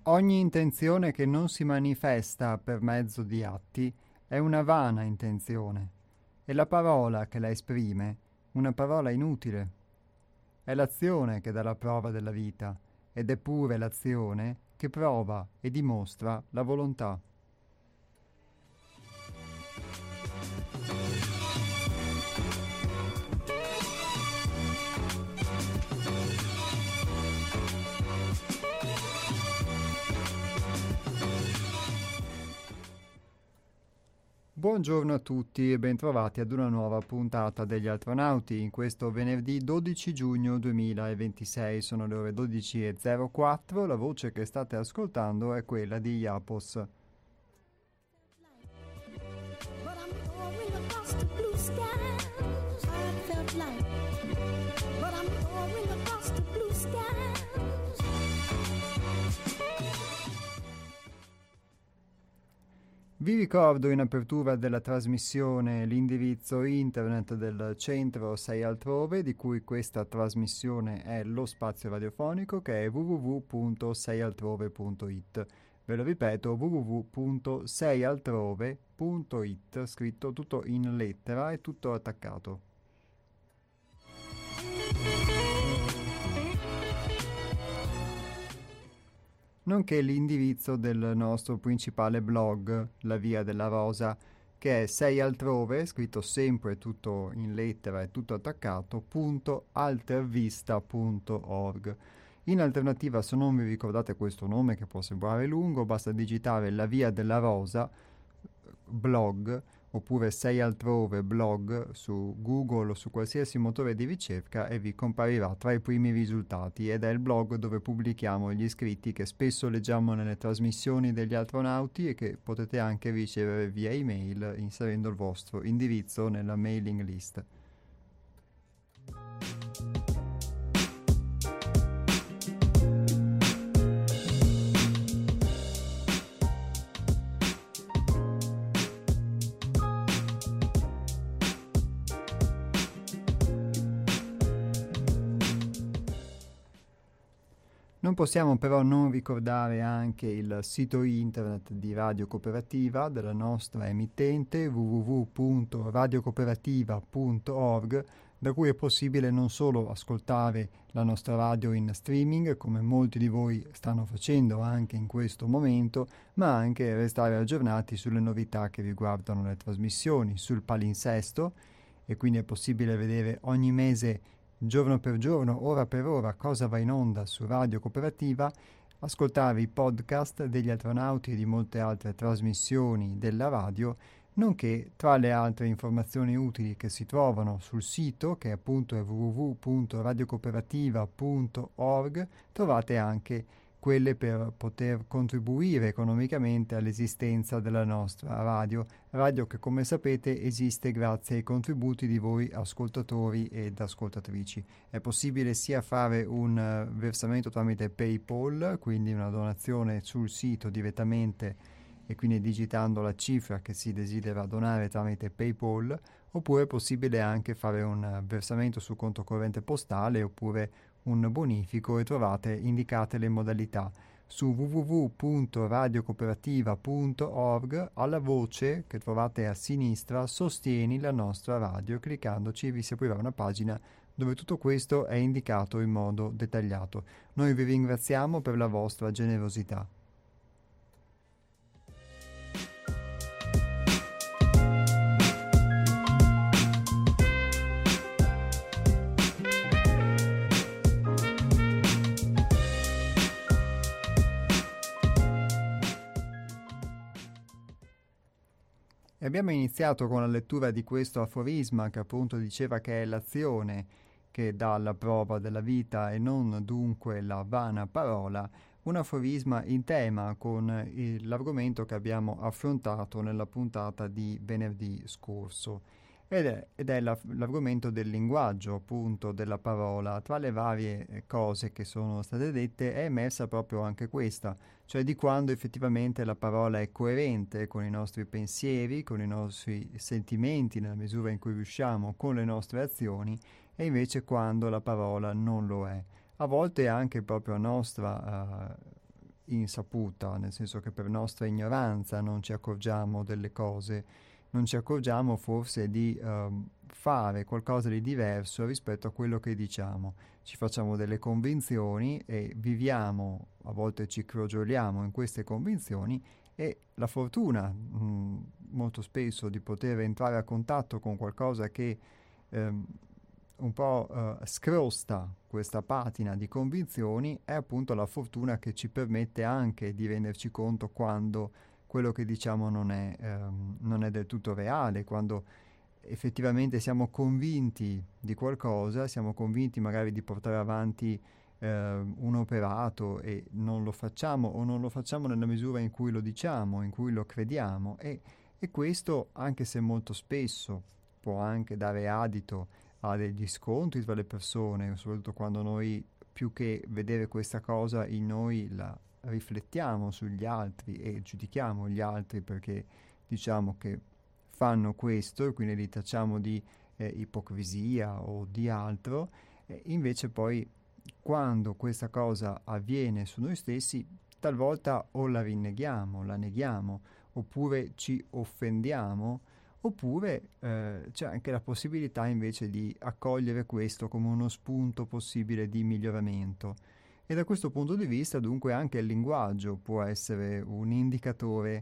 Ogni intenzione che non si manifesta per mezzo di atti è una vana intenzione, e la parola che la esprime una parola inutile. È l'azione che dà la prova della vita, ed è pure l'azione che prova e dimostra la volontà. Buongiorno a tutti e bentrovati ad una nuova puntata degli Astronauti. In questo venerdì 12 giugno 2026 sono le ore 12:04. La voce che state ascoltando è quella di Iapos. Vi ricordo in apertura della trasmissione l'indirizzo internet del centro 6 altrove, di cui questa trasmissione è lo spazio radiofonico, che è www.seialtrove.it. Ve lo ripeto, www.seialtrove.it, scritto tutto in lettera e tutto attaccato. Nonché l'indirizzo del nostro principale blog, La Via della Rosa, che è 6 altrove, scritto sempre tutto in lettera e tutto attaccato, .altervista.org. In alternativa, se non vi ricordate questo nome, che può sembrare lungo, basta digitare La Via della Rosa blog oppure 6 altrove blog su Google o su qualsiasi motore di ricerca e vi comparirà tra i primi risultati, ed è il blog dove pubblichiamo gli scritti che spesso leggiamo nelle trasmissioni degli astronauti e che potete anche ricevere via email inserendo il vostro indirizzo nella mailing list. Non possiamo però non ricordare anche il sito internet di Radio Cooperativa, della nostra emittente, www.radiocooperativa.org, da cui è possibile non solo ascoltare la nostra radio in streaming, come molti di voi stanno facendo anche in questo momento, ma anche restare aggiornati sulle novità che riguardano le trasmissioni, sul palinsesto, e quindi è possibile vedere ogni mese, giorno per giorno, ora per ora, cosa va in onda su Radio Cooperativa, ascoltare i podcast degli astronauti e di molte altre trasmissioni della radio, nonché tra le altre informazioni utili che si trovano sul sito, che appunto è www.radiocooperativa.org, trovate anche quelle per poter contribuire economicamente all'esistenza della nostra radio che, come sapete, esiste grazie ai contributi di voi ascoltatori ed ascoltatrici. È possibile sia fare un versamento tramite PayPal, quindi una donazione sul sito direttamente e quindi digitando la cifra che si desidera donare tramite PayPal, oppure è possibile anche fare un versamento sul conto corrente postale oppure un bonifico, e trovate indicate le modalità su www.radiocooperativa.org. alla voce che trovate a sinistra Sostieni la nostra radio, cliccandoci vi si aprirà una pagina dove tutto questo è indicato in modo dettagliato. Noi vi ringraziamo per la vostra generosità. E abbiamo iniziato con la lettura di questo aforisma che appunto diceva che è l'azione che dà la prova della vita e non dunque la vana parola, un aforisma in tema con l'argomento che abbiamo affrontato nella puntata di venerdì scorso. Ed è l'argomento del linguaggio, appunto, della parola. Tra le varie cose che sono state dette è emersa proprio anche questa, cioè di quando effettivamente la parola è coerente con i nostri pensieri, con i nostri sentimenti, nella misura in cui riusciamo, con le nostre azioni, e invece quando la parola non lo è. A volte è anche proprio a nostra insaputa, nel senso che per nostra ignoranza non ci accorgiamo delle cose, non ci accorgiamo forse di fare qualcosa di diverso rispetto a quello che diciamo. Ci facciamo delle convinzioni e viviamo, a volte ci crogioliamo in queste convinzioni, e la fortuna molto spesso di poter entrare a contatto con qualcosa che un po' scrosta questa patina di convinzioni è appunto la fortuna che ci permette anche di renderci conto quando quello che diciamo non è del tutto reale, quando effettivamente siamo convinti di qualcosa, siamo convinti magari di portare avanti un operato e non lo facciamo, o non lo facciamo nella misura in cui lo diciamo, in cui lo crediamo, e questo, anche se molto spesso può anche dare adito a degli scontri tra le persone, soprattutto quando noi, più che vedere questa cosa in noi, la riflettiamo sugli altri e giudichiamo gli altri perché diciamo che fanno questo e quindi li tacciamo di ipocrisia o di altro, invece poi quando questa cosa avviene su noi stessi, talvolta o la rinneghiamo, la neghiamo, oppure ci offendiamo, oppure c'è anche la possibilità invece di accogliere questo come uno spunto possibile di miglioramento. E da questo punto di vista, dunque, anche il linguaggio può essere un indicatore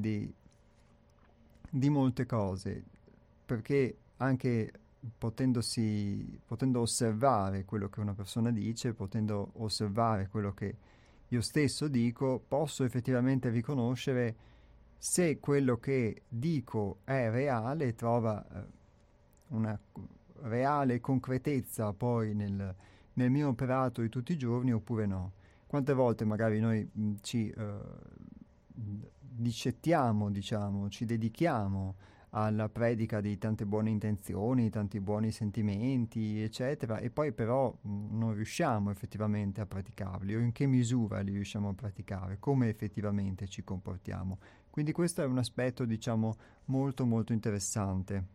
di molte cose, perché anche potendo osservare quello che una persona dice, potendo osservare quello che io stesso dico, posso effettivamente riconoscere se quello che dico è reale, trova una reale concretezza poi nel mio operato di tutti i giorni oppure no. Quante volte magari noi ci discettiamo, diciamo, ci dedichiamo alla predica di tante buone intenzioni, tanti buoni sentimenti, eccetera, e poi però non riusciamo effettivamente a praticarli, o in che misura li riusciamo a praticare, come effettivamente ci comportiamo. Quindi questo è un aspetto, diciamo, molto molto interessante.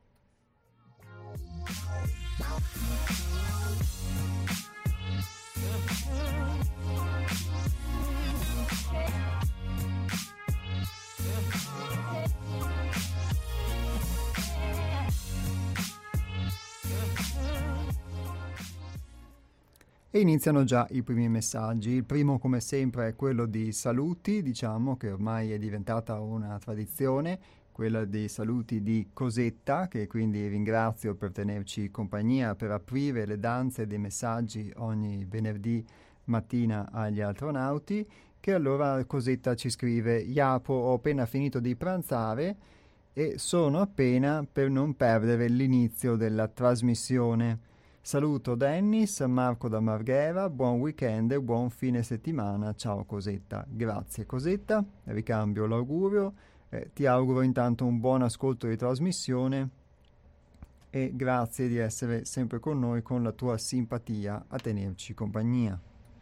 E iniziano già i primi messaggi. Il primo, come sempre, è quello di saluti, diciamo che ormai è diventata una tradizione, quella dei saluti di Cosetta, che quindi ringrazio per tenerci compagnia, per aprire le danze dei messaggi ogni venerdì mattina agli astronauti, che allora Cosetta ci scrive: Iapo, ho appena finito di pranzare e sono appena per non perdere l'inizio della trasmissione. Saluto Dennis, Marco da Marghera, buon weekend e buon fine settimana, ciao Cosetta. Grazie Cosetta, ricambio l'augurio, ti auguro intanto un buon ascolto di trasmissione e grazie di essere sempre con noi con la tua simpatia a tenerci compagnia.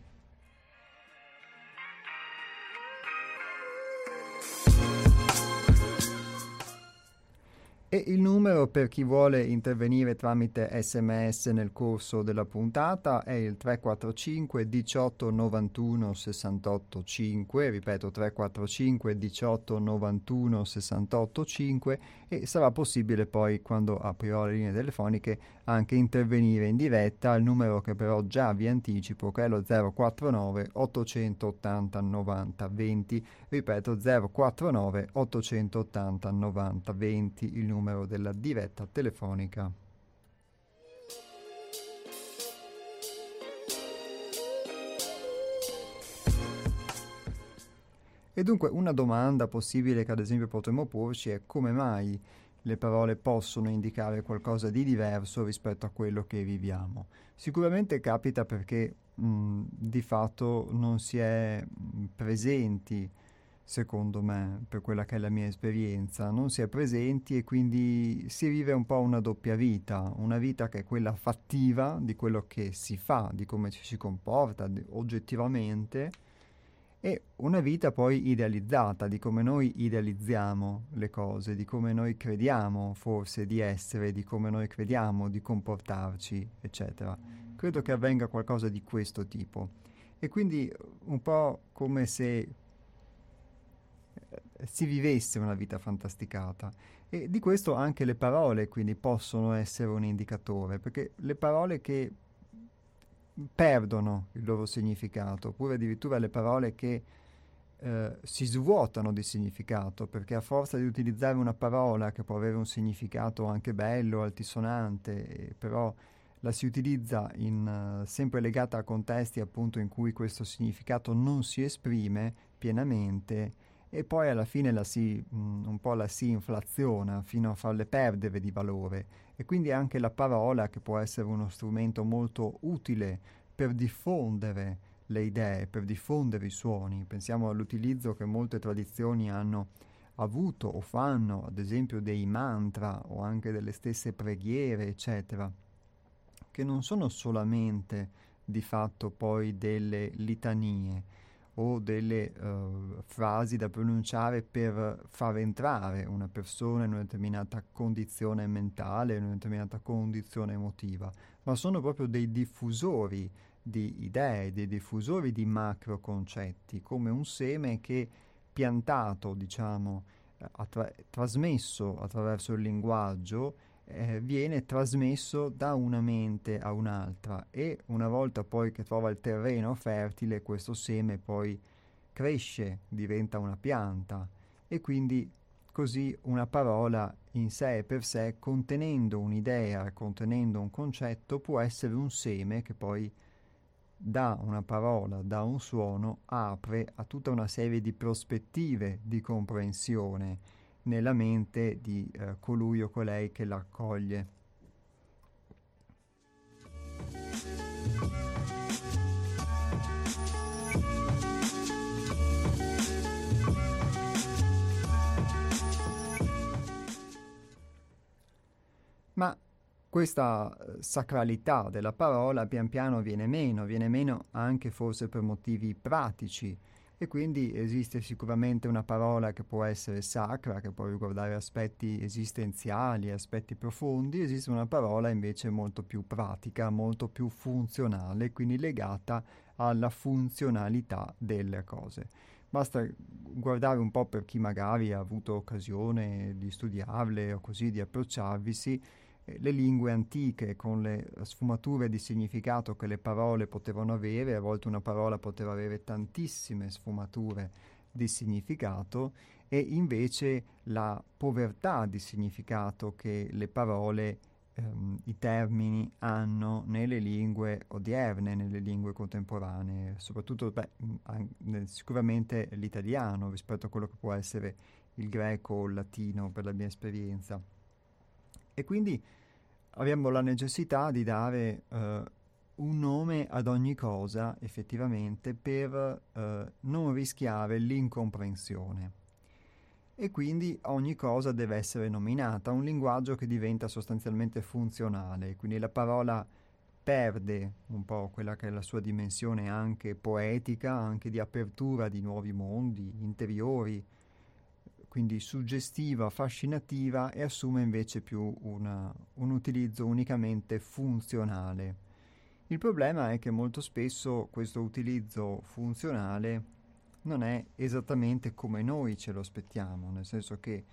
E il numero per chi vuole intervenire tramite SMS nel corso della puntata è il 345 18 91 68 5, ripeto 345 18 91 68 5, e sarà possibile poi, quando aprirò le linee telefoniche, anche intervenire in diretta al numero che però già vi anticipo, che è lo 049 880 90 20, ripeto 049 880 90 20, il numero della diretta telefonica. E dunque una domanda possibile che ad esempio potremmo porci è: come mai le parole possono indicare qualcosa di diverso rispetto a quello che viviamo? Sicuramente capita perché di fatto non si è presenti, secondo me, per quella che è la mia esperienza, non si è presenti e quindi si vive un po' una doppia vita, una vita che è quella fattiva di quello che si fa, di come ci si comporta oggettivamente, e una vita poi idealizzata, di come noi idealizziamo le cose, di come noi crediamo forse di essere, di come noi crediamo di comportarci, eccetera. Credo che avvenga qualcosa di questo tipo. E quindi un po' come se si vivesse una vita fantasticata. E di questo anche le parole quindi possono essere un indicatore, perché le parole che perdono il loro significato, oppure addirittura le parole che si svuotano di significato, perché a forza di utilizzare una parola che può avere un significato anche bello, altisonante, però la si utilizza sempre legata a contesti appunto in cui questo significato non si esprime pienamente, e poi alla fine un po' la si inflaziona fino a farle perdere di valore. E quindi anche la parola, che può essere uno strumento molto utile per diffondere le idee, per diffondere i suoni. Pensiamo all'utilizzo che molte tradizioni hanno avuto o fanno, ad esempio dei mantra o anche delle stesse preghiere, eccetera, che non sono solamente di fatto poi delle litanie o delle frasi da pronunciare per far entrare una persona in una determinata condizione mentale, in una determinata condizione emotiva, ma sono proprio dei diffusori di idee, dei diffusori di macro concetti, come un seme che piantato, diciamo, trasmesso attraverso il linguaggio, viene trasmesso da una mente a un'altra, e una volta poi che trova il terreno fertile, questo seme poi cresce, diventa una pianta, e quindi così una parola in sé e per sé, contenendo un'idea, contenendo un concetto, può essere un seme che poi da una parola, da un suono, apre a tutta una serie di prospettive di comprensione nella mente di colui o colei che la accoglie. Ma questa sacralità della parola pian piano viene meno anche forse per motivi pratici, e quindi esiste sicuramente una parola che può essere sacra, che può riguardare aspetti esistenziali, aspetti profondi, esiste una parola invece molto più pratica, molto più funzionale, quindi legata alla funzionalità delle cose. Basta guardare un po' per chi magari ha avuto occasione di studiarle o così, di approcciarvisi, le lingue antiche con le sfumature di significato che le parole potevano avere. A volte una parola poteva avere tantissime sfumature di significato, e invece la povertà di significato che le parole, i termini hanno nelle lingue odierne, nelle lingue contemporanee, soprattutto sicuramente l'italiano rispetto a quello che può essere il greco o il latino, per la mia esperienza. E quindi abbiamo la necessità di dare un nome ad ogni cosa, effettivamente, per non rischiare l'incomprensione. E quindi ogni cosa deve essere nominata, un linguaggio che diventa sostanzialmente funzionale, quindi la parola perde un po' quella che è la sua dimensione anche poetica, anche di apertura di nuovi mondi interiori, quindi suggestiva, fascinativa, e assume invece più un utilizzo unicamente funzionale. Il problema è che molto spesso questo utilizzo funzionale non è esattamente come noi ce lo aspettiamo, nel senso che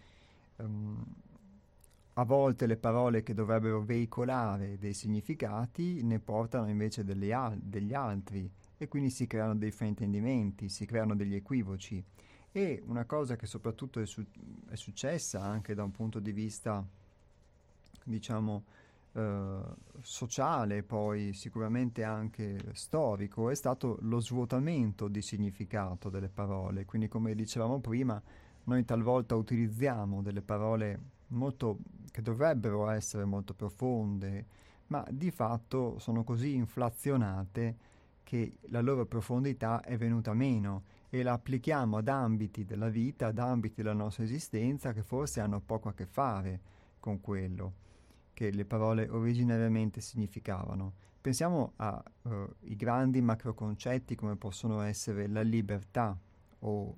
a volte le parole che dovrebbero veicolare dei significati ne portano invece degli altri, e quindi si creano dei fraintendimenti, si creano degli equivoci. E una cosa che soprattutto è successa anche da un punto di vista, diciamo, sociale, poi sicuramente anche storico, è stato lo svuotamento di significato delle parole. Quindi, come dicevamo prima, noi talvolta utilizziamo delle parole che dovrebbero essere molto profonde, ma di fatto sono così inflazionate che la loro profondità è venuta meno, e la applichiamo ad ambiti della vita, ad ambiti della nostra esistenza che forse hanno poco a che fare con quello che le parole originariamente significavano. Pensiamo ai grandi macroconcetti come possono essere la libertà o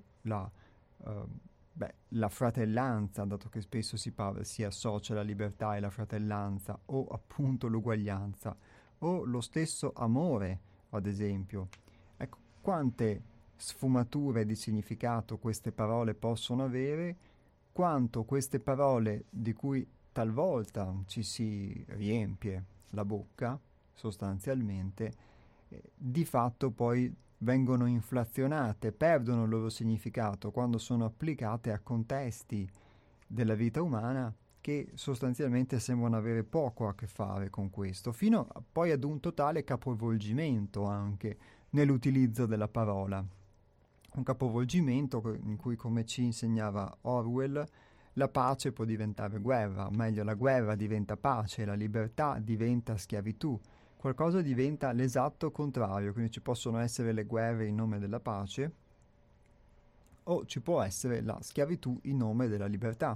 la fratellanza, dato che spesso si associa la libertà e la fratellanza, o appunto l'uguaglianza, o lo stesso amore, ad esempio. Ecco, quante sfumature di significato queste parole possono avere, quanto queste parole di cui talvolta ci si riempie la bocca, sostanzialmente, di fatto poi vengono inflazionate, perdono il loro significato quando sono applicate a contesti della vita umana che sostanzialmente sembrano avere poco a che fare con questo, fino poi ad un totale capovolgimento anche nell'utilizzo della parola. Un capovolgimento in cui, come ci insegnava Orwell, la pace può diventare guerra, o meglio la guerra diventa pace, la libertà diventa schiavitù, qualcosa diventa l'esatto contrario, quindi ci possono essere le guerre in nome della pace o ci può essere la schiavitù in nome della libertà.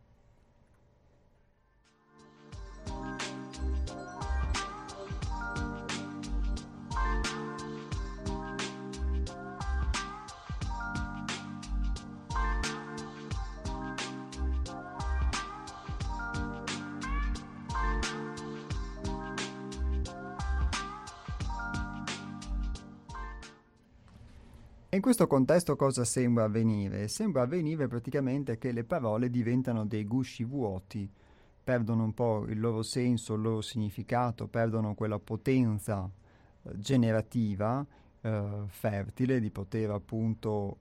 E in questo contesto cosa sembra avvenire? Sembra avvenire praticamente che le parole diventano dei gusci vuoti, perdono un po' il loro senso, il loro significato, perdono quella potenza generativa, fertile, di poter appunto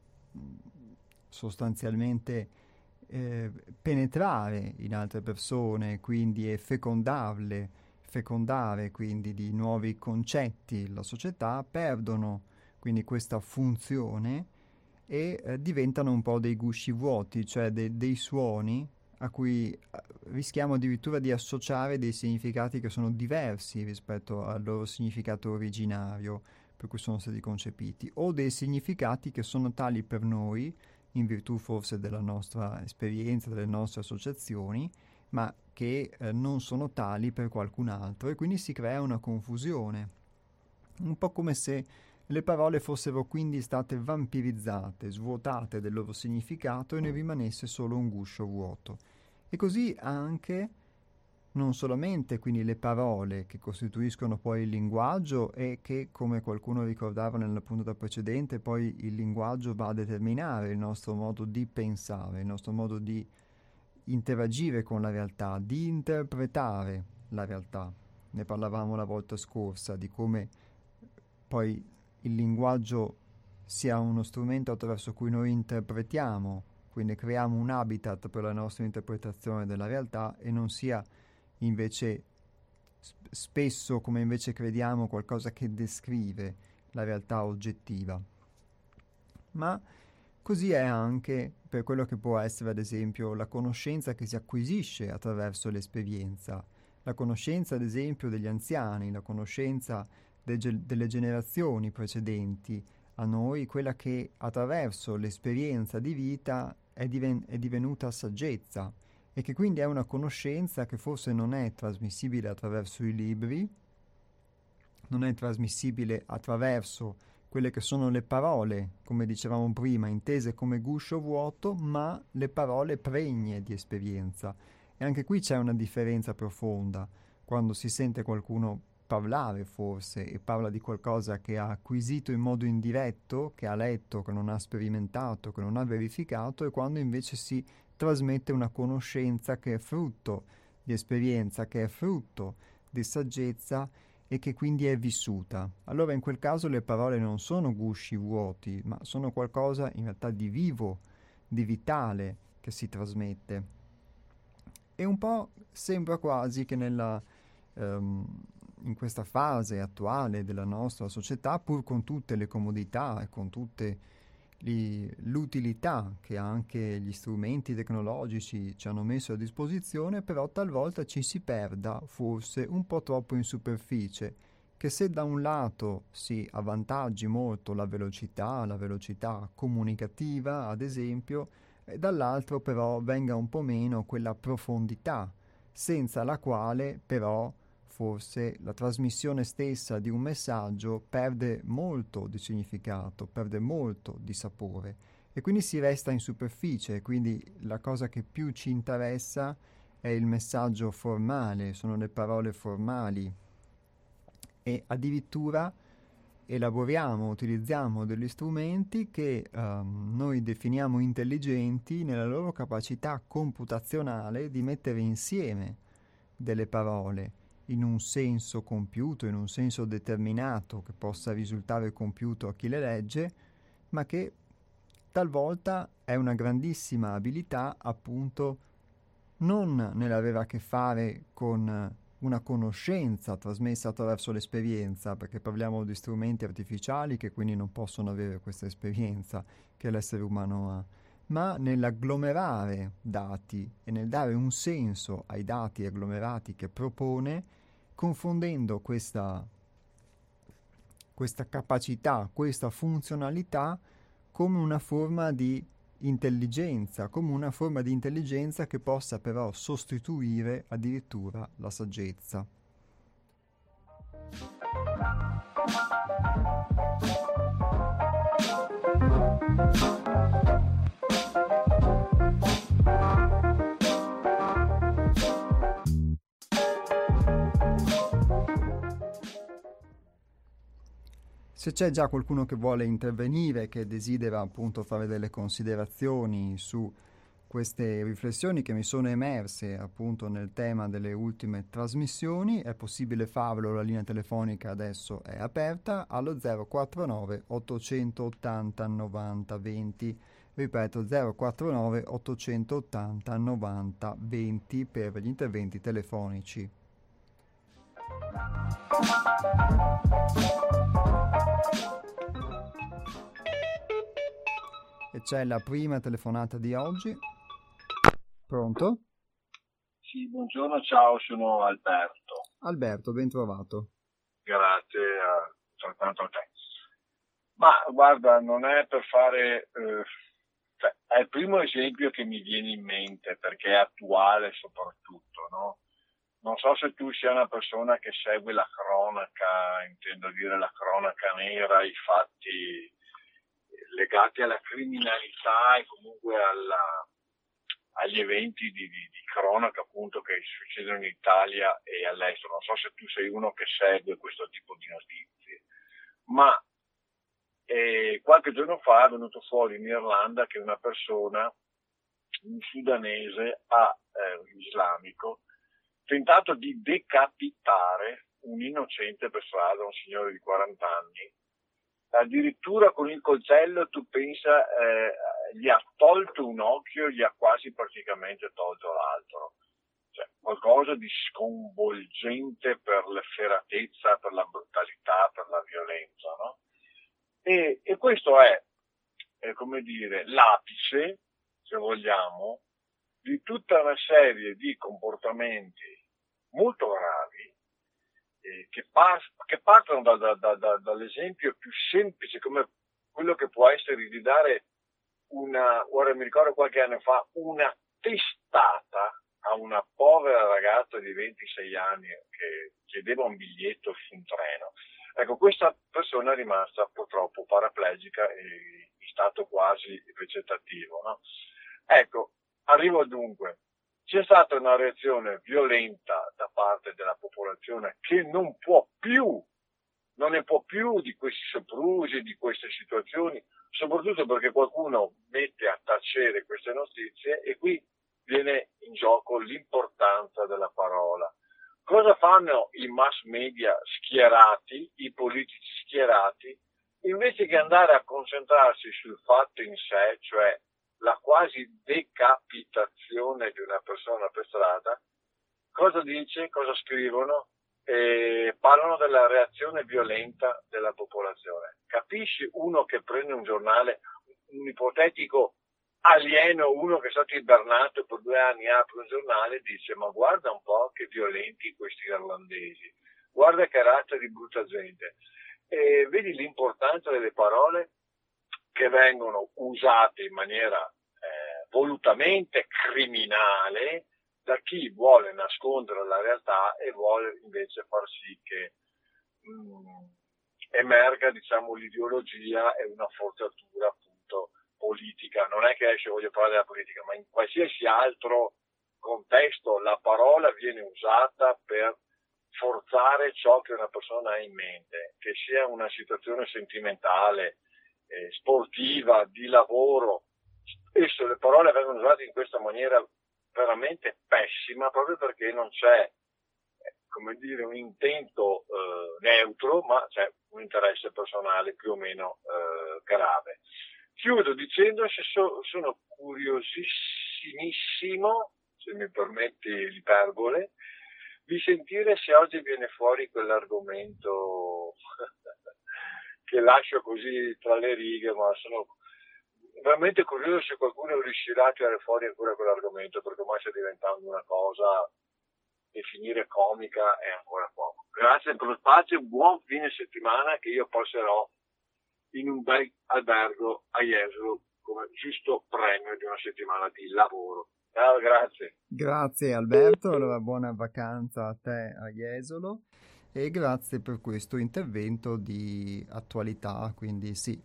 sostanzialmente penetrare in altre persone, quindi fecondare quindi di nuovi concetti la società, perdono quindi questa funzione e diventano un po' dei gusci vuoti, cioè dei suoni a cui rischiamo addirittura di associare dei significati che sono diversi rispetto al loro significato originario per cui sono stati concepiti, o dei significati che sono tali per noi, in virtù forse della nostra esperienza, delle nostre associazioni, ma che non sono tali per qualcun altro, e quindi si crea una confusione. Un po' come se le parole fossero quindi state vampirizzate, svuotate del loro significato e ne rimanesse solo un guscio vuoto. E così anche, non solamente quindi le parole che costituiscono poi il linguaggio e che, come qualcuno ricordava nella puntata precedente, poi il linguaggio va a determinare il nostro modo di pensare, il nostro modo di interagire con la realtà, di interpretare la realtà. Ne parlavamo la volta scorsa di come poi il linguaggio sia uno strumento attraverso cui noi interpretiamo, quindi creiamo un habitat per la nostra interpretazione della realtà, e non sia invece spesso, come invece crediamo, qualcosa che descrive la realtà oggettiva. Ma così è anche per quello che può essere, ad esempio, la conoscenza che si acquisisce attraverso l'esperienza, la conoscenza, ad esempio, degli anziani, la conoscenza delle generazioni precedenti a noi, quella che attraverso l'esperienza di vita è divenuta saggezza, e che quindi è una conoscenza che forse non è trasmissibile attraverso i libri, non è trasmissibile attraverso quelle che sono le parole, come dicevamo prima, intese come guscio vuoto, ma le parole pregne di esperienza. E anche qui c'è una differenza profonda quando si sente qualcuno parlare forse e parla di qualcosa che ha acquisito in modo indiretto, che ha letto, che non ha sperimentato, che non ha verificato, e quando invece si trasmette una conoscenza che è frutto di esperienza, che è frutto di saggezza e che quindi è vissuta. Allora in quel caso le parole non sono gusci vuoti, ma sono qualcosa in realtà di vivo, di vitale che si trasmette. E un po' sembra quasi che in questa fase attuale della nostra società, pur con tutte le comodità e con tutte l'utilità che anche gli strumenti tecnologici ci hanno messo a disposizione, però talvolta ci si perda forse un po' troppo in superficie, che se da un lato si avvantaggi molto la velocità comunicativa, ad esempio, e dall'altro però venga un po' meno quella profondità, senza la quale però forse la trasmissione stessa di un messaggio perde molto di significato, perde molto di sapore, e quindi si resta in superficie. Quindi la cosa che più ci interessa è il messaggio formale, sono le parole formali, e addirittura elaboriamo, utilizziamo degli strumenti che noi definiamo intelligenti nella loro capacità computazionale di mettere insieme delle parole in un senso compiuto, in un senso determinato, che possa risultare compiuto a chi le legge, ma che talvolta è una grandissima abilità, appunto, non nell'avere a che fare con una conoscenza trasmessa attraverso l'esperienza, perché parliamo di strumenti artificiali che quindi non possono avere questa esperienza che l'essere umano ha, ma nell'agglomerare dati e nel dare un senso ai dati agglomerati che propone, confondendo questa capacità, questa funzionalità come una forma di intelligenza, come una forma di intelligenza che possa però sostituire addirittura la saggezza. Se c'è già qualcuno che vuole intervenire, che desidera appunto fare delle considerazioni su queste riflessioni che mi sono emerse appunto nel tema delle ultime trasmissioni, è possibile farlo, la linea telefonica adesso è aperta allo 049 880 90 20. Ripeto, 049 880 90 20 per gli interventi telefonici. E c'è la prima telefonata di oggi. Pronto? Sì, buongiorno, ciao, sono Alberto. Alberto, ben trovato. Grazie soltanto a te. Ma guarda, non è per fare... è il primo esempio che mi viene in mente, perché è attuale soprattutto, no? Non so se tu sia una persona che segue la cronaca, intendo dire la cronaca nera, i fatti legati alla criminalità e comunque agli eventi di cronaca appunto che succedono in Italia e all'estero. Non so se tu sei uno che segue questo tipo di notizie, ma qualche giorno fa è venuto fuori in Irlanda che una persona, un sudanese islamico, tentato di decapitare un innocente per strada, un signore di 40 anni, addirittura con il coltello, tu pensa, gli ha tolto un occhio, gli ha quasi praticamente tolto l'altro. Cioè, qualcosa di sconvolgente per l'efferatezza, per la brutalità, per la violenza, no? E questo è, come dire, l'apice, se vogliamo, di tutta una serie di comportamenti molto gravi che partono dall'esempio più semplice, come quello che può essere di dare ora mi ricordo qualche anno fa, una testata a una povera ragazza di 26 anni che chiedeva un biglietto su un treno. Ecco, questa persona è rimasta purtroppo paraplegica e in stato quasi vegetativo, no? Ecco, arrivo dunque. C'è stata una reazione violenta da parte della popolazione che non ne può più di questi soprusi, di queste situazioni, soprattutto perché qualcuno mette a tacere queste notizie e qui viene in gioco l'importanza della parola. Cosa fanno i mass media schierati, i politici schierati, invece che andare a concentrarsi sul fatto in sé, cioè la quasi decapitazione di una persona per strada, cosa dice, cosa scrivono? Parlano della reazione violenta della popolazione. Capisci uno che prende un giornale, un ipotetico alieno, uno che è stato ibernato per 2 anni, apre un giornale e dice: ma guarda un po' che violenti questi irlandesi, guarda che razza di brutta gente. Vedi l'importanza delle parole che vengono usate in maniera volutamente criminale da chi vuole nascondere la realtà e vuole invece far sì che emerga, diciamo, l'ideologia e una forzatura appunto politica. Non è che adesso voglio parlare della politica, ma in qualsiasi altro contesto la parola viene usata per forzare ciò che una persona ha in mente, che sia una situazione sentimentale, sportiva, di lavoro. Spesso le parole vengono usate in questa maniera veramente pessima, proprio perché non c'è, come dire, un intento neutro, ma c'è un interesse personale più o meno grave. Chiudo dicendo che sono curiosissimissimo, se mi permetti l'iperbole, di sentire se oggi viene fuori quell'argomento che lascio così tra le righe, ma sono veramente curioso se qualcuno riuscirà a tirare fuori ancora quell'argomento, perché ormai sta diventando una cosa, definire comica è ancora poco. Grazie per lo spazio e buon fine settimana, che io passerò in un bel albergo a Jesolo come giusto premio di una settimana di lavoro. Ciao, grazie. Grazie Alberto, allora buona vacanza a te a Jesolo e grazie per questo intervento di attualità, quindi sì,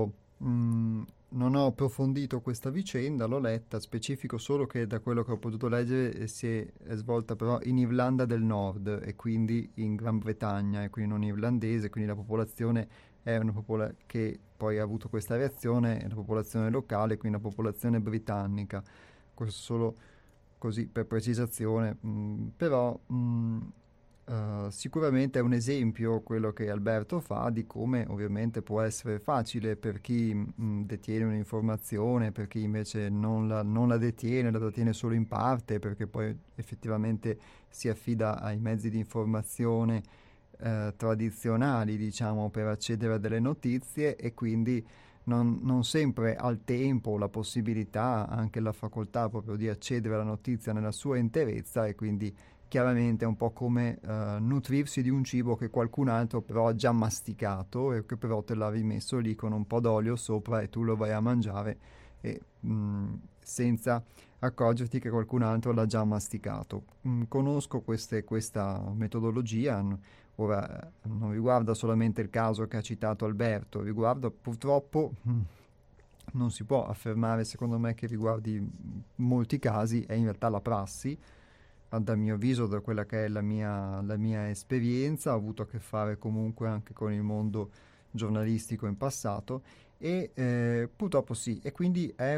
non ho approfondito questa vicenda, l'ho letta, specifico solo che da quello che ho potuto leggere è svolta però in Irlanda del Nord e quindi in Gran Bretagna e quindi non irlandese, quindi la popolazione è una popolazione che poi ha avuto questa reazione, è una popolazione locale, quindi una popolazione britannica. Questo solo così per precisazione, però sicuramente è un esempio quello che Alberto fa di come ovviamente può essere facile per chi detiene un'informazione, per chi invece non la detiene, la detiene solo in parte, perché poi effettivamente si affida ai mezzi di informazione tradizionali, diciamo, per accedere a delle notizie e quindi non sempre ha il tempo, la possibilità, anche la facoltà proprio di accedere alla notizia nella sua interezza e quindi chiaramente è un po' come nutrirsi di un cibo che qualcun altro però ha già masticato e che però te l'ha rimesso lì con un po' d'olio sopra e tu lo vai a mangiare e, senza accorgerti che qualcun altro l'ha già masticato. Conosco questa metodologia. Ora, non riguarda solamente il caso che ha citato Alberto, riguarda purtroppo, non si può affermare secondo me che riguardi molti casi, è in realtà la prassi, dal mio avviso, da quella che è la mia esperienza, ho avuto a che fare comunque anche con il mondo giornalistico in passato e purtroppo sì, e quindi è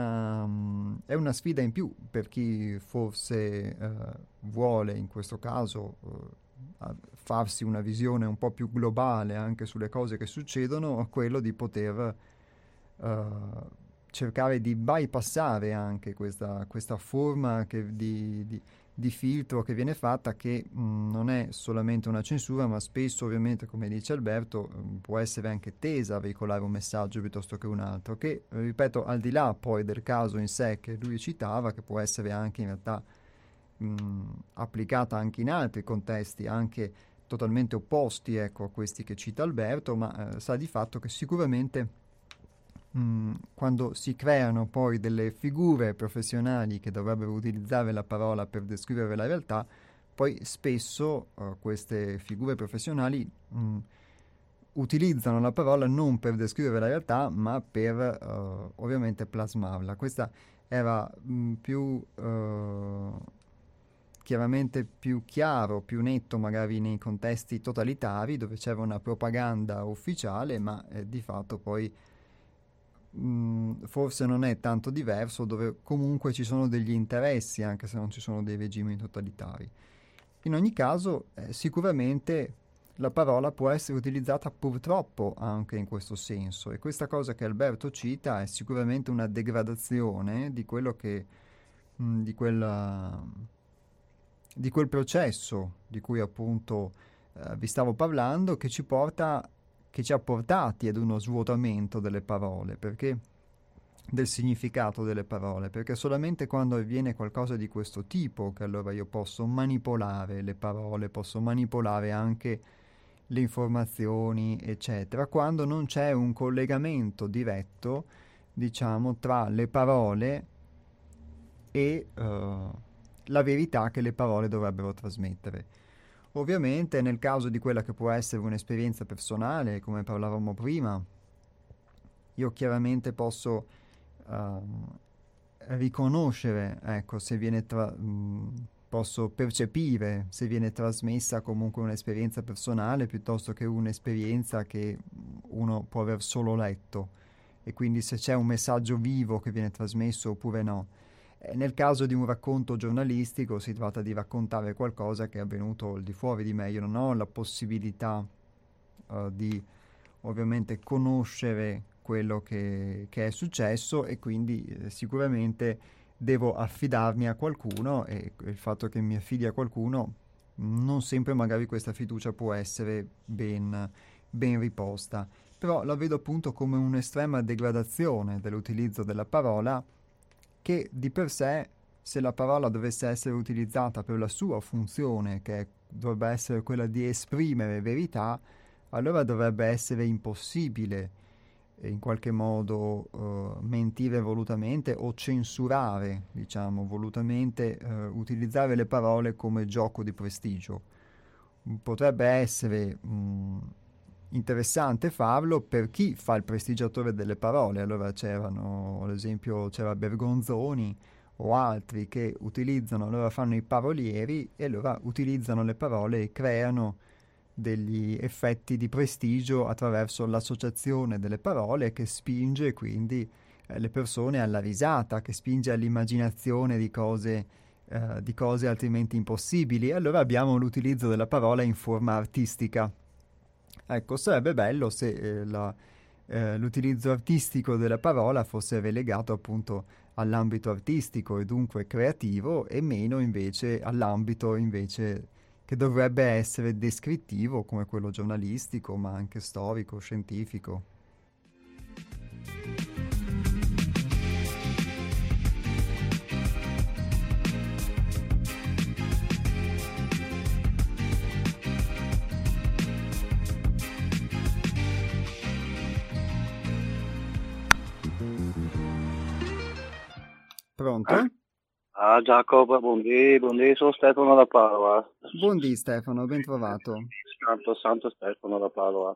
è una sfida in più per chi forse vuole in questo caso farsi una visione un po' più globale anche sulle cose che succedono, quello di poter cercare di bypassare anche questa forma di filtro che viene fatta, che non è solamente una censura, ma spesso ovviamente, come dice Alberto, può essere anche tesa a veicolare un messaggio piuttosto che un altro, che ripeto, al di là poi del caso in sé che lui citava, che può essere anche in realtà applicata anche in altri contesti, anche totalmente opposti, ecco, a questi che cita Alberto, ma sa di fatto che sicuramente quando si creano poi delle figure professionali che dovrebbero utilizzare la parola per descrivere la realtà, poi spesso queste figure professionali utilizzano la parola non per descrivere la realtà, ma per ovviamente plasmarla. Questa era più chiaramente più chiaro, più netto magari nei contesti totalitari dove c'era una propaganda ufficiale, ma di fatto poi forse non è tanto diverso, dove comunque ci sono degli interessi anche se non ci sono dei regimi totalitari. In ogni caso, sicuramente la parola può essere utilizzata purtroppo anche in questo senso e questa cosa che Alberto cita è sicuramente una degradazione di quello che di quel processo di cui appunto vi stavo parlando, che ci ha portati ad uno svuotamento delle parole, perché del significato delle parole, perché solamente quando avviene qualcosa di questo tipo che allora io posso manipolare le parole, posso manipolare anche le informazioni, eccetera, quando non c'è un collegamento diretto, diciamo, tra le parole e la verità che le parole dovrebbero trasmettere. Ovviamente nel caso di quella che può essere un'esperienza personale, come parlavamo prima, io chiaramente posso riconoscere, ecco, se viene posso percepire se viene trasmessa comunque un'esperienza personale piuttosto che un'esperienza che uno può aver solo letto, e quindi se c'è un messaggio vivo che viene trasmesso oppure no. Nel caso di un racconto giornalistico si tratta di raccontare qualcosa che è avvenuto al di fuori di me. Io non ho la possibilità di ovviamente conoscere quello che è successo, e quindi sicuramente devo affidarmi a qualcuno, e il fatto che mi affidi a qualcuno non sempre magari questa fiducia può essere ben riposta. Però la vedo appunto come un'estrema degradazione dell'utilizzo della parola, che di per sé, se la parola dovesse essere utilizzata per la sua funzione, dovrebbe essere quella di esprimere verità, allora dovrebbe essere impossibile in qualche modo mentire volutamente o censurare, diciamo, volutamente utilizzare le parole come gioco di prestigio. Potrebbe essere interessante farlo per chi fa il prestigiatore delle parole. Allora c'erano, ad esempio, c'era Bergonzoni o altri che utilizzano, allora fanno i parolieri e allora utilizzano le parole e creano degli effetti di prestigio attraverso l'associazione delle parole, che spinge quindi le persone alla risata, che spinge all'immaginazione di cose altrimenti impossibili. E allora abbiamo l'utilizzo della parola in forma artistica. Ecco, sarebbe bello se l'utilizzo artistico della parola fosse relegato appunto all'ambito artistico e dunque creativo, e meno invece all'ambito invece che dovrebbe essere descrittivo come quello giornalistico, ma anche storico, scientifico. Pronto? Ah Giacomo, buondì, sono Stefano da Padova. Buondì Stefano, ben trovato. Santo Stefano da Padova.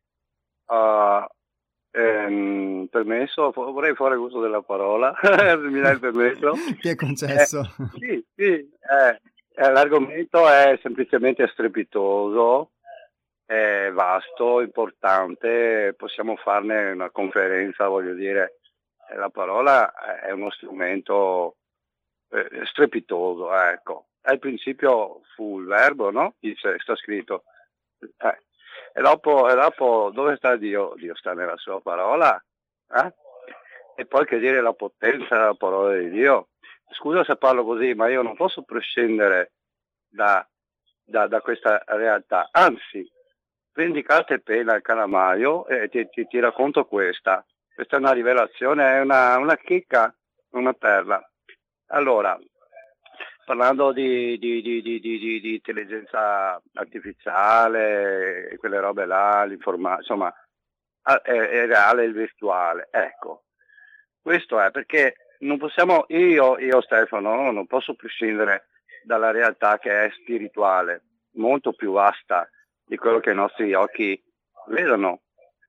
Permesso, vorrei fare uso della parola, mi dai il permesso? Ti è concesso. Sì, l'argomento è semplicemente strepitoso, è vasto, importante, possiamo farne una conferenza, voglio dire. La parola è uno strumento strepitoso, ecco. Al principio fu il verbo, no? Dice, sta scritto. E dopo dove sta Dio? Dio sta nella sua parola. E poi che dire la potenza della parola di Dio. Scusa se parlo così, ma io non posso prescindere da questa realtà. Anzi, prendi carta e penna al calamaio e ti racconto questa. Questa è una rivelazione, è una chicca, una perla. Allora, parlando di intelligenza artificiale, quelle robe là, insomma, è reale il virtuale. Ecco, questo è perché non possiamo, io Stefano, non posso prescindere dalla realtà che è spirituale, molto più vasta di quello che i nostri occhi vedono.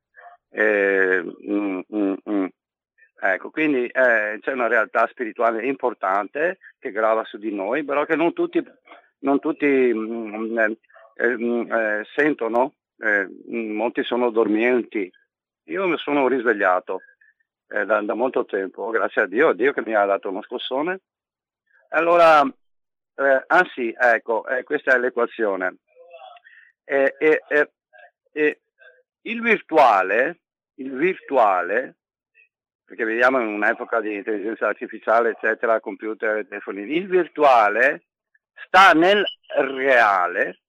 Ecco, quindi c'è una realtà spirituale importante che grava su di noi, però che non tutti sentono, molti sono dormienti. Io mi sono risvegliato da molto tempo, grazie a Dio che mi ha dato uno scossone. Allora, anzi, ecco, questa è l'equazione. Il virtuale, perché viviamo in un'epoca di intelligenza artificiale, eccetera, computer, telefoni, il virtuale sta nel reale,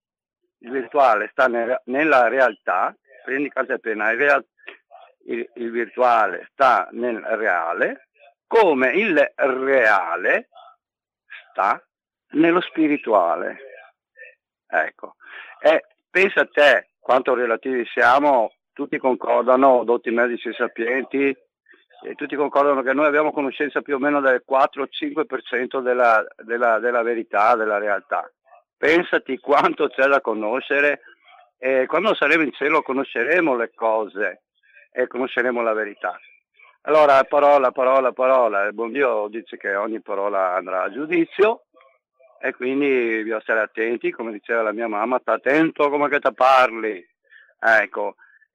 nella realtà, prendi carta e penna, il virtuale sta nel reale, come il reale sta nello spirituale. Ecco, pensa a te quanto relativi siamo, tutti concordano, dotti medici sapienti, e tutti concordano che noi abbiamo conoscenza più o meno del 4-5% della verità, della realtà. Pensati quanto c'è da conoscere, e quando saremo in cielo conosceremo le cose e conosceremo la verità. Allora, parola, il buon Dio dice che ogni parola andrà a giudizio, e quindi bisogna stare attenti, come diceva la mia mamma, sta attento come che ti parli, ecco.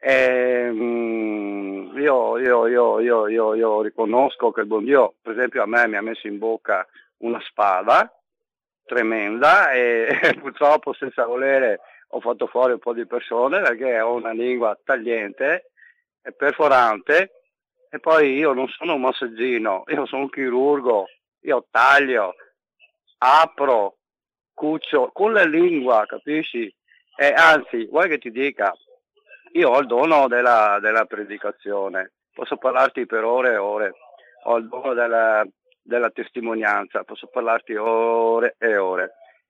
Io riconosco che il buon Dio, per esempio, a me mi ha messo in bocca una spada tremenda e purtroppo senza volere ho fatto fuori un po' di persone perché ho una lingua tagliente e perforante, e poi io non sono un massaggino, io sono un chirurgo, io taglio, apro, cuccio con la lingua, capisci? E anzi, vuoi che ti dica, io ho il dono della predicazione, posso parlarti per ore e ore, ho il dono della testimonianza, posso parlarti ore e ore.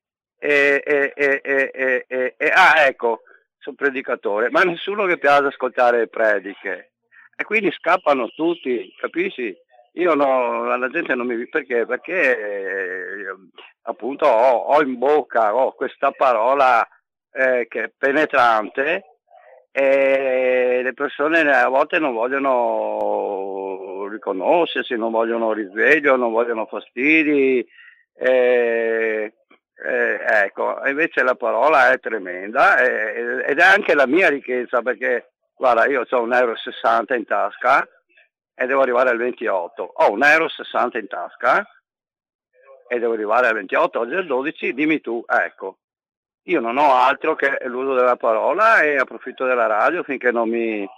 Ecco, sono predicatore, ma nessuno che piace ascoltare prediche, e quindi scappano tutti, capisci? Io no, la gente non mi... Perché appunto ho in bocca questa parola che è penetrante, e le persone a volte non vogliono riconoscersi, non vogliono risveglio, non vogliono fastidi. Ecco, invece la parola è tremenda ed è anche la mia ricchezza, perché guarda, io ho 1,60 € in tasca e devo arrivare al 28. Ho 1,60 € in tasca e devo arrivare al 28, oggi è il 12, dimmi tu, ecco. Io non ho altro che l'uso della parola e approfitto della radio finché non mi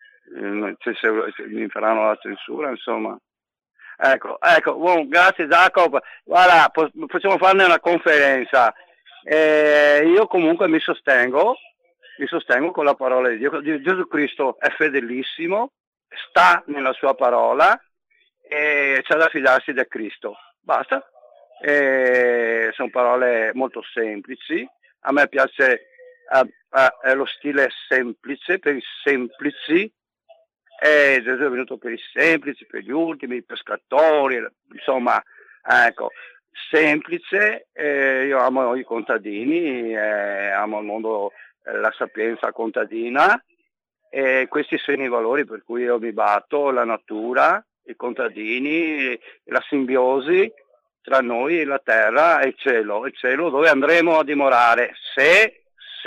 faranno la censura, insomma. Ecco, grazie Jacopo. Guarda, possiamo farne una conferenza. Io comunque mi sostengo con la parola di Dio. Gesù Cristo è fedelissimo, sta nella sua parola e c'è da fidarsi di Cristo. Basta. Sono parole molto semplici. A me piace lo stile semplice, per i semplici. Gesù è venuto per i semplici, per gli ultimi, i pescatori, insomma, ecco, semplice. Io amo i contadini, amo il mondo, la sapienza contadina, e questi sono i valori per cui io mi batto: la natura, i contadini, la simbiosi tra noi, la terra e il cielo dove andremo a dimorare se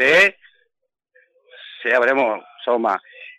avremo, insomma,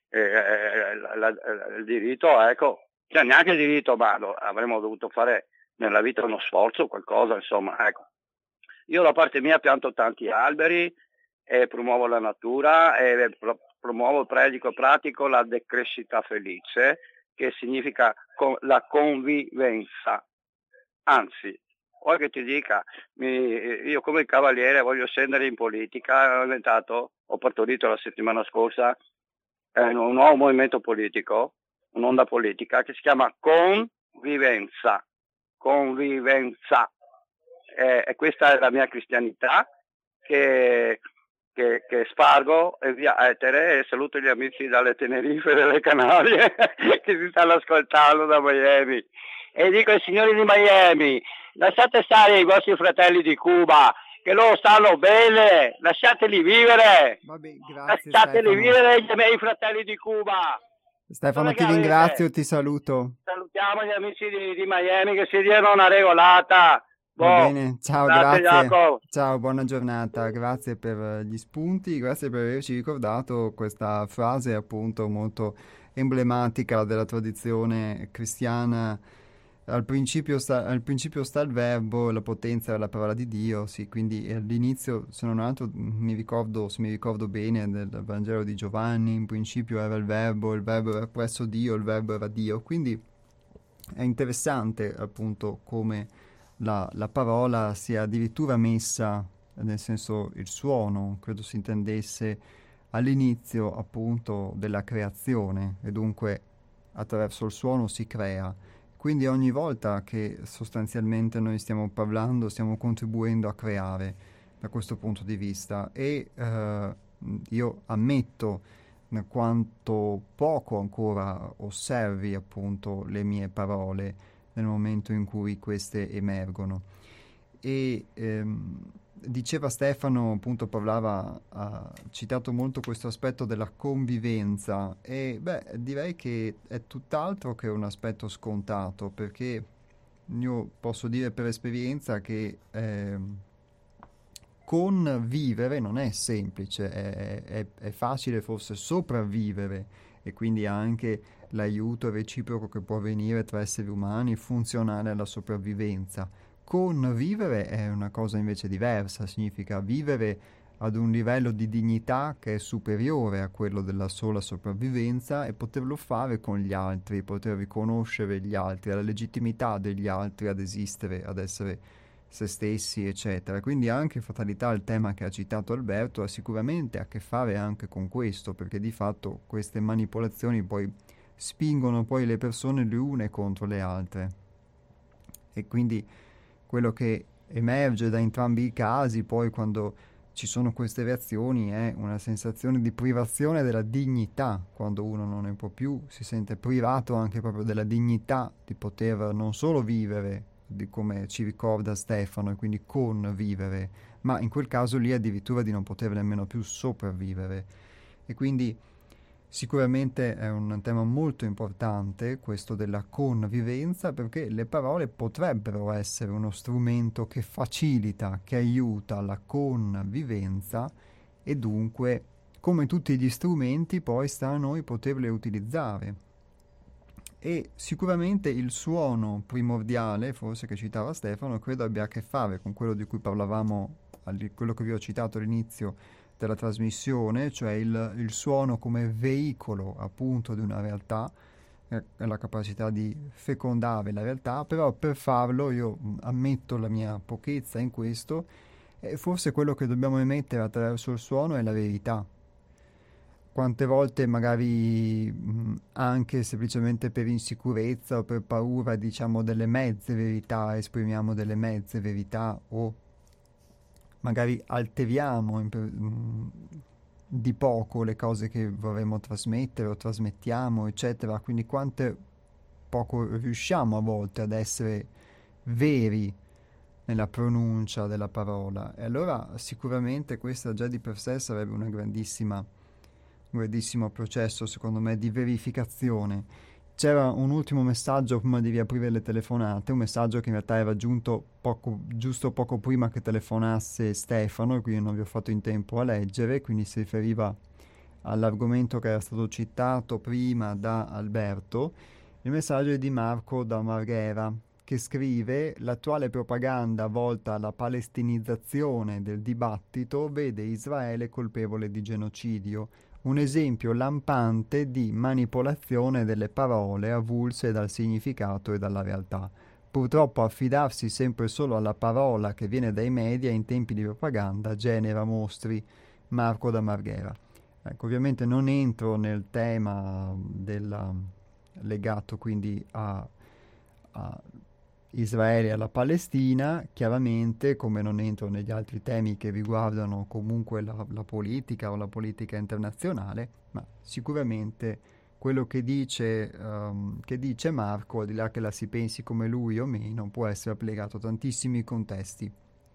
il diritto, ecco, cioè neanche il diritto, ma avremmo dovuto fare nella vita uno sforzo, qualcosa, insomma, ecco. Io da parte mia pianto tanti alberi e promuovo la natura e promuovo, predico e pratico la decrescita felice, che significa la convivenza. Anzi, vuoi che ti dica, io come il cavaliere voglio scendere in politica, ho partorito la settimana scorsa un nuovo movimento politico, un'onda politica che si chiama convivenza, e questa è la mia cristianità che spargo e via etere, e saluto gli amici dalle Tenerife e delle Canarie che si stanno ascoltando da Miami, e dico ai signori di Miami: lasciate stare i vostri fratelli di Cuba, che loro stanno bene, lasciateli vivere. Vabbè, grazie, lasciateli Stefano. vivere i miei fratelli di Cuba. Stefano, ti ringrazio, ti saluto. Salutiamo gli amici di Miami, che si diano una regolata. Va bene, ciao, grazie. Jacopo. Ciao, buona giornata, grazie per gli spunti, grazie per averci ricordato questa frase appunto molto emblematica della tradizione cristiana. Al principio sta il verbo, la potenza della parola di Dio, sì, quindi all'inizio, se non altro, se mi ricordo bene, del Vangelo di Giovanni, in principio era il verbo era presso Dio, il verbo era Dio, quindi è interessante appunto come la parola sia addirittura messa, nel senso il suono, credo si intendesse all'inizio appunto della creazione, e dunque attraverso il suono si crea. Quindi ogni volta che sostanzialmente noi stiamo parlando, stiamo contribuendo a creare da questo punto di vista, e io ammetto quanto poco ancora osservi appunto le mie parole nel momento in cui queste emergono. E diceva Stefano, appunto ha citato molto questo aspetto della convivenza, e direi che è tutt'altro che un aspetto scontato, perché io posso dire per esperienza che convivere non è semplice, è facile forse sopravvivere, e quindi anche l'aiuto reciproco che può avvenire tra esseri umani funzionale alla sopravvivenza. Convivere è una cosa invece diversa, significa vivere ad un livello di dignità che è superiore a quello della sola sopravvivenza, e poterlo fare con gli altri, poter riconoscere gli altri, la legittimità degli altri ad esistere, ad essere se stessi, eccetera. Quindi anche fatalità, il tema che ha citato Alberto, ha sicuramente a che fare anche con questo, perché di fatto queste manipolazioni poi spingono poi le persone le une contro le altre. E quindi quello che emerge da entrambi i casi poi, quando ci sono queste reazioni, è una sensazione di privazione della dignità. Quando uno non ne può più, si sente privato anche proprio della dignità di poter non solo vivere, di come ci ricorda Stefano, e quindi convivere, ma in quel caso lì addirittura di non poter nemmeno più sopravvivere. E quindi sicuramente è un tema molto importante questo della convivenza, perché le parole potrebbero essere uno strumento che facilita, che aiuta la convivenza, e dunque, come tutti gli strumenti, poi sta a noi poterle utilizzare. E sicuramente il suono primordiale, forse che citava Stefano, credo abbia a che fare con quello di cui parlavamo, quello che vi ho citato all'inizio della trasmissione, cioè il suono come veicolo appunto di una realtà, la capacità di fecondare la realtà. Però per farlo io ammetto la mia pochezza in questo, e forse quello che dobbiamo emettere attraverso il suono è la verità. Quante volte magari anche semplicemente per insicurezza o per paura diciamo delle mezze verità, esprimiamo delle mezze verità, o magari alteriamo di poco le cose che vorremmo trasmettere o trasmettiamo, eccetera. Quindi quante poco riusciamo a volte ad essere veri nella pronuncia della parola. E allora sicuramente questa già di per sé sarebbe un grandissimo processo, secondo me, di verificazione. C'era un ultimo messaggio prima di riaprire le telefonate, un messaggio che in realtà era giunto giusto poco prima che telefonasse Stefano, e quindi non vi ho fatto in tempo a leggere, quindi si riferiva all'argomento che era stato citato prima da Alberto. Il messaggio è di Marco da Marghera, che scrive: l'attuale propaganda volta alla palestinizzazione del dibattito vede Israele colpevole di genocidio, un esempio lampante di manipolazione delle parole avulse dal significato e dalla realtà. Purtroppo affidarsi sempre solo alla parola che viene dai media in tempi di propaganda genera mostri. Marco da Marghera. Ecco, ovviamente non entro nel tema legato quindi a Israele e alla Palestina, chiaramente, come non entro negli altri temi che riguardano comunque la politica o la politica internazionale, ma sicuramente quello che dice Marco, al di là che la si pensi come lui o meno, può essere applicato a tantissimi contesti.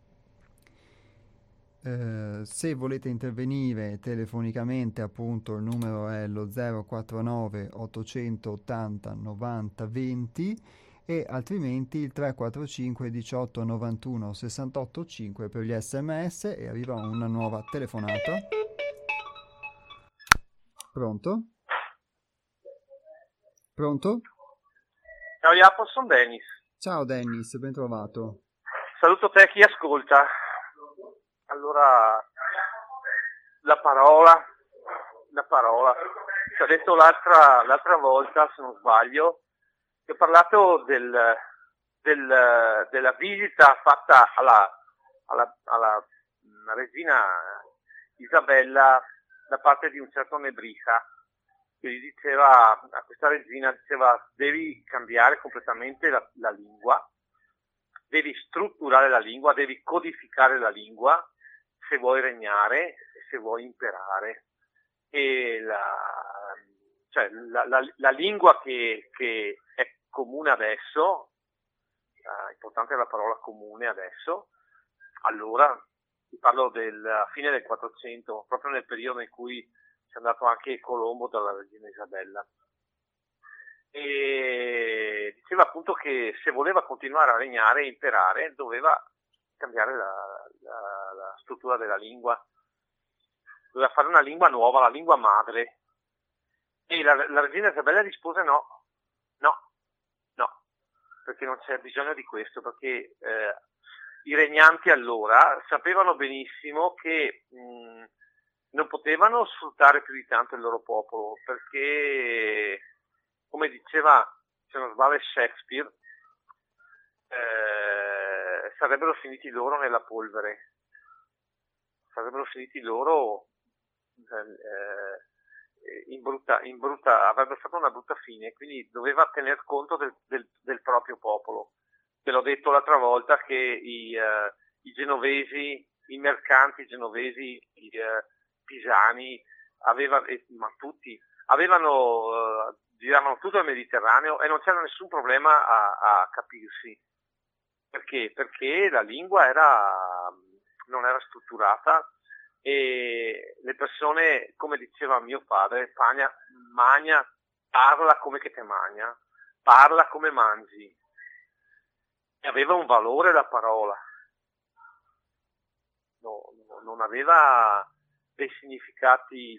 Se volete intervenire telefonicamente, appunto, il numero è lo 049 880 90 20, e altrimenti il 345 18 91 68 5 per gli sms. E arriva una nuova telefonata. Pronto? Pronto? Ciao Jacopo, sono Dennis. Ciao Dennis, ben trovato. Saluto te e chi ascolta. Allora, la parola, ci ho detto l'altra volta, se non sbaglio, che ho parlato della visita fatta alla regina Isabella da parte di un certo Nebrija, che gli diceva, a questa regina diceva: devi cambiare completamente la lingua, devi strutturare la lingua, devi codificare la lingua se vuoi regnare e se vuoi imperare. E la lingua che è comune adesso, importante è la parola comune adesso, allora ti parlo del fine del 400, proprio nel periodo in cui c'è andato anche Colombo dalla regina Isabella. E diceva appunto che se voleva continuare a regnare e imperare doveva cambiare la struttura della lingua, doveva fare una lingua nuova, la lingua madre, e la regina Isabella rispose no, perché non c'è bisogno di questo, perché i regnanti allora sapevano benissimo che non potevano sfruttare più di tanto il loro popolo, perché, come diceva, se non sbaglio, Shakespeare, sarebbero finiti loro nella polvere, sarebbero finiti loro avrebbe fatto una brutta fine, quindi doveva tener conto del proprio popolo. Te l'ho detto l'altra volta che i genovesi, i mercanti genovesi, i pisani, ma tutti, giravano tutto il Mediterraneo e non c'era nessun problema a capirsi. Perché? Perché la lingua non era strutturata, e le persone, come diceva mio padre, magna, parla come che te magna, parla come mangi. E aveva un valore la parola, non aveva dei significati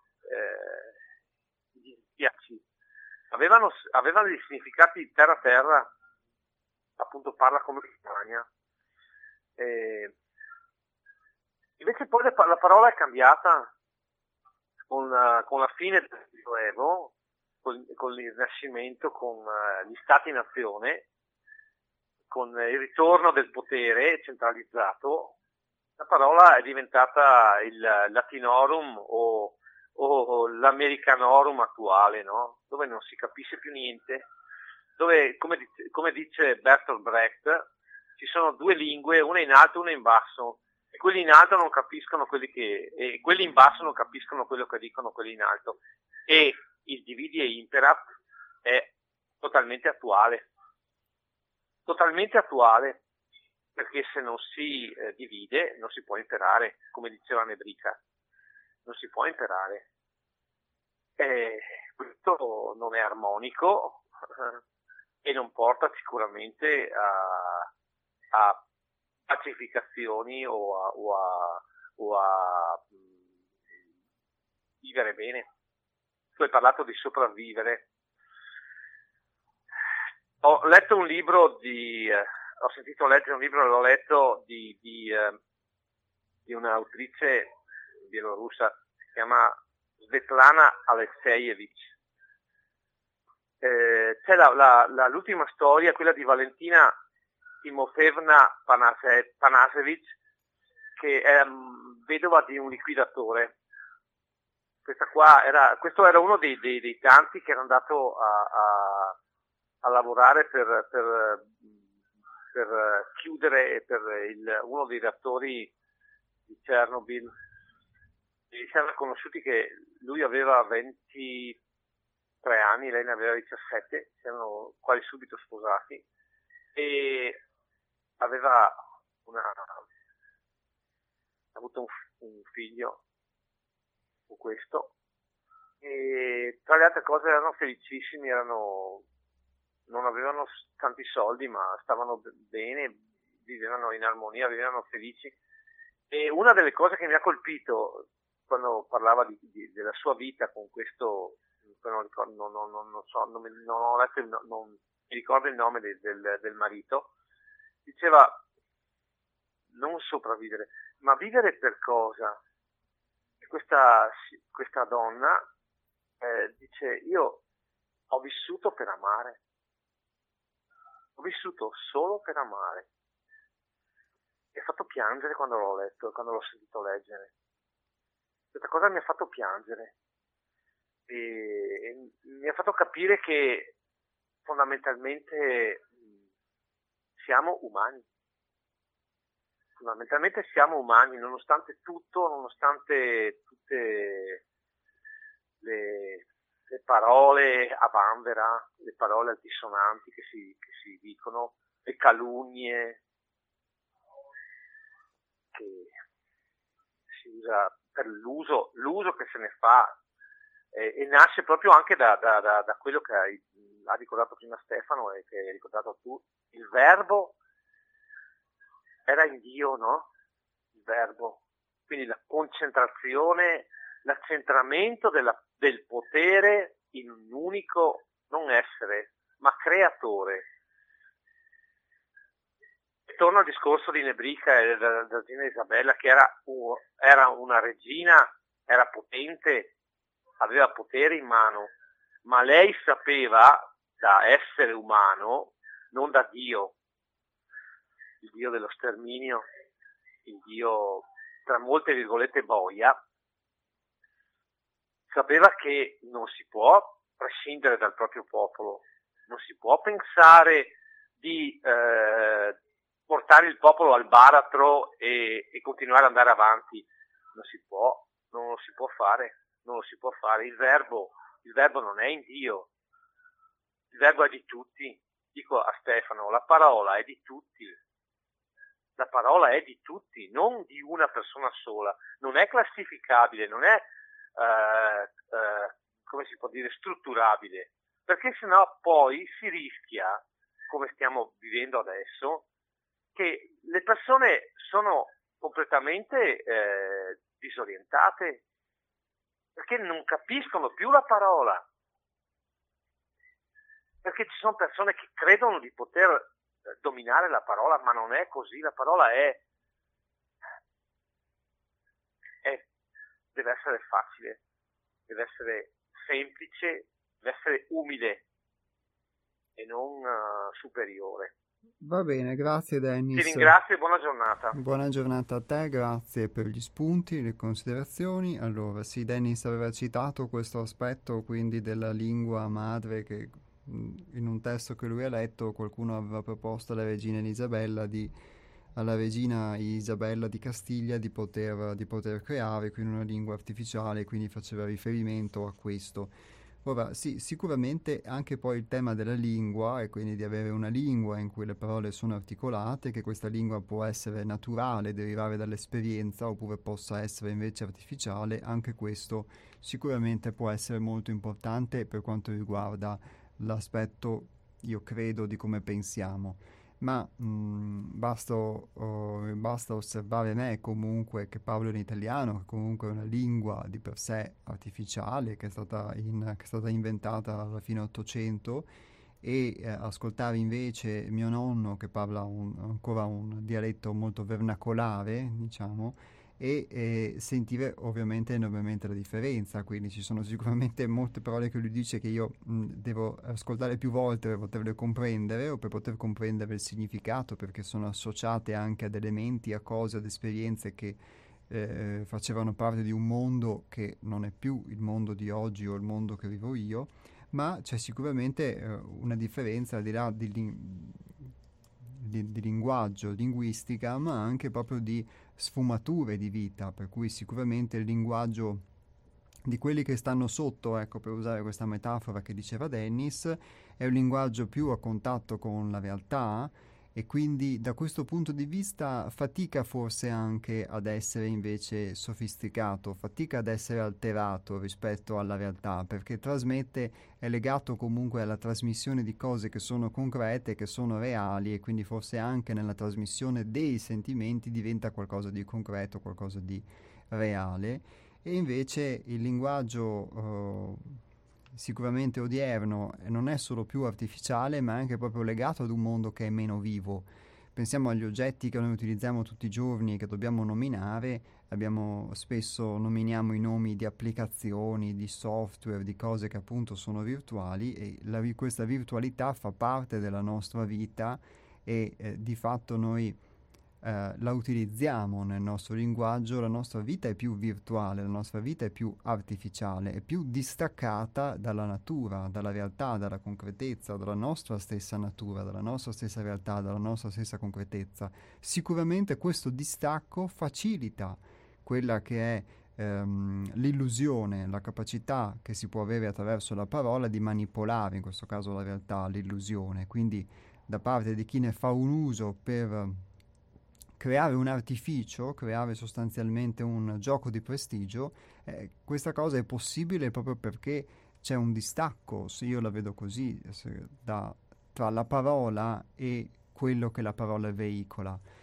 diaci, aveva dei significati terra, appunto parla come che te magna. Invece poi la parola è cambiata con la fine del Medioevo, con il Rinascimento, con gli Stati-nazione, con il ritorno del potere centralizzato. La parola è diventata il latinorum o l'americanorum attuale, no? Dove non si capisce più niente, dove, come dice Bertolt Brecht, ci sono due lingue, una in alto e una in basso. E quelli in alto non capiscono e quelli in basso non capiscono quello che dicono quelli in alto, e il dividi e impera è totalmente attuale, perché se non si divide non si può imperare, come diceva Nebrica, non si può imperare, e questo non è armonico e non porta sicuramente a pacificazioni o a vivere bene. Tu hai parlato di sopravvivere. Ho letto un libro ho sentito leggere un libro, l'ho letto di un'autrice bielorussa, si chiama Svetlana Alekseyevich. C'è l'ultima storia, quella di Valentina Timofeevna Panasevich, che è vedova di un liquidatore. Questo era uno dei tanti che era andato a lavorare per chiudere per uno dei reattori di Chernobyl. E si erano conosciuti che lui aveva 23 anni, lei ne aveva 17, si erano quasi subito sposati, e aveva avuto un figlio con questo, e tra le altre cose erano felicissimi, non avevano tanti soldi, ma stavano bene, vivevano in armonia, vivevano felici. E una delle cose che mi ha colpito quando parlava della sua vita con questo, non mi ricordo il nome del marito, diceva non sopravvivere, ma vivere per cosa? E questa donna dice: io ho vissuto per amare, ho vissuto solo per amare. Mi ha fatto piangere quando l'ho letto, quando l'ho sentito leggere. Questa cosa mi ha fatto piangere e mi ha fatto capire che fondamentalmente siamo umani. Fondamentalmente siamo umani, nonostante tutto, nonostante tutte le parole a vanvera, le parole altisonanti che si dicono, le calunnie che si usa per l'uso che se ne fa, e nasce proprio anche da quello che ha ricordato prima Stefano e che hai ricordato tu. Il verbo era in Dio, no? verbo, quindi la concentrazione, l'accentramento del potere in un unico non essere, ma creatore. Torno al discorso di Nebrica e della regina Isabella, che era una regina, era potente, aveva potere in mano, ma lei sapeva, da essere umano, non da Dio, il Dio dello sterminio, il Dio tra molte virgolette boia, sapeva che non si può prescindere dal proprio popolo, non si può pensare di portare il popolo al baratro e continuare ad andare avanti. Non lo si può fare. Il verbo non è in Dio, il verbo è di tutti. Dico a Stefano, la parola è di tutti. La parola è di tutti, non di una persona sola. Non è classificabile, non è, come si può dire, strutturabile. Perché sennò poi si rischia, come stiamo vivendo adesso, che le persone sono completamente disorientate, perché non capiscono più la parola. Perché ci sono persone che credono di poter dominare la parola, ma non è così. La parola deve essere facile, deve essere semplice, deve essere umile e non superiore. Va bene, grazie Dennis. Ti ringrazio e buona giornata. Buona giornata a te, grazie per gli spunti, le considerazioni. Allora, sì, Dennis aveva citato questo aspetto quindi della lingua madre, che in un testo che lui ha letto qualcuno aveva proposto alla regina Isabella di Castiglia di poter creare quindi una lingua artificiale, quindi faceva riferimento a questo. Ora, sì, sicuramente anche poi il tema della lingua, e quindi di avere una lingua in cui le parole sono articolate, che questa lingua può essere naturale, derivare dall'esperienza, oppure possa essere invece artificiale, anche questo sicuramente può essere molto importante per quanto riguarda l'aspetto, io credo, di come pensiamo. Ma basta osservare me comunque che parlo in italiano, che comunque è una lingua di per sé artificiale, che è stata inventata alla fine Ottocento, e ascoltare invece mio nonno che parla ancora un dialetto molto vernacolare, diciamo, e sentire ovviamente enormemente la differenza. Quindi ci sono sicuramente molte parole che lui dice che io devo ascoltare più volte per poterle comprendere, o per poter comprendere il significato, perché sono associate anche ad elementi, a cose, ad esperienze che facevano parte di un mondo che non è più il mondo di oggi o il mondo che vivo io. Ma c'è sicuramente una differenza al di là di linguaggio, linguistica, ma anche proprio di sfumature di vita, per cui sicuramente il linguaggio di quelli che stanno sotto, ecco, per usare questa metafora che diceva Dennis, è un linguaggio più a contatto con la realtà, e quindi da questo punto di vista fatica forse anche ad essere invece sofisticato, fatica ad essere alterato rispetto alla realtà, perché è legato comunque alla trasmissione di cose che sono concrete, che sono reali, e quindi forse anche nella trasmissione dei sentimenti diventa qualcosa di concreto, qualcosa di reale. E invece il linguaggio sicuramente odierno non è solo più artificiale, ma è anche proprio legato ad un mondo che è meno vivo. Pensiamo agli oggetti che noi utilizziamo tutti i giorni e che dobbiamo nominare. Spesso nominiamo i nomi di applicazioni, di software, di cose che appunto sono virtuali, e questa virtualità fa parte della nostra vita, e di fatto noi la utilizziamo nel nostro linguaggio. La nostra vita è più virtuale, la nostra vita è più artificiale, è più distaccata dalla natura, dalla realtà, dalla concretezza, dalla nostra stessa natura, dalla nostra stessa realtà, dalla nostra stessa concretezza. Sicuramente questo distacco facilita quella che è l'illusione, la capacità che si può avere attraverso la parola di manipolare, in questo caso la realtà, l'illusione. Quindi da parte di chi ne fa un uso per creare un artificio, creare sostanzialmente un gioco di prestigio, questa cosa è possibile proprio perché c'è un distacco, se io la vedo così, tra la parola e quello che la parola veicola.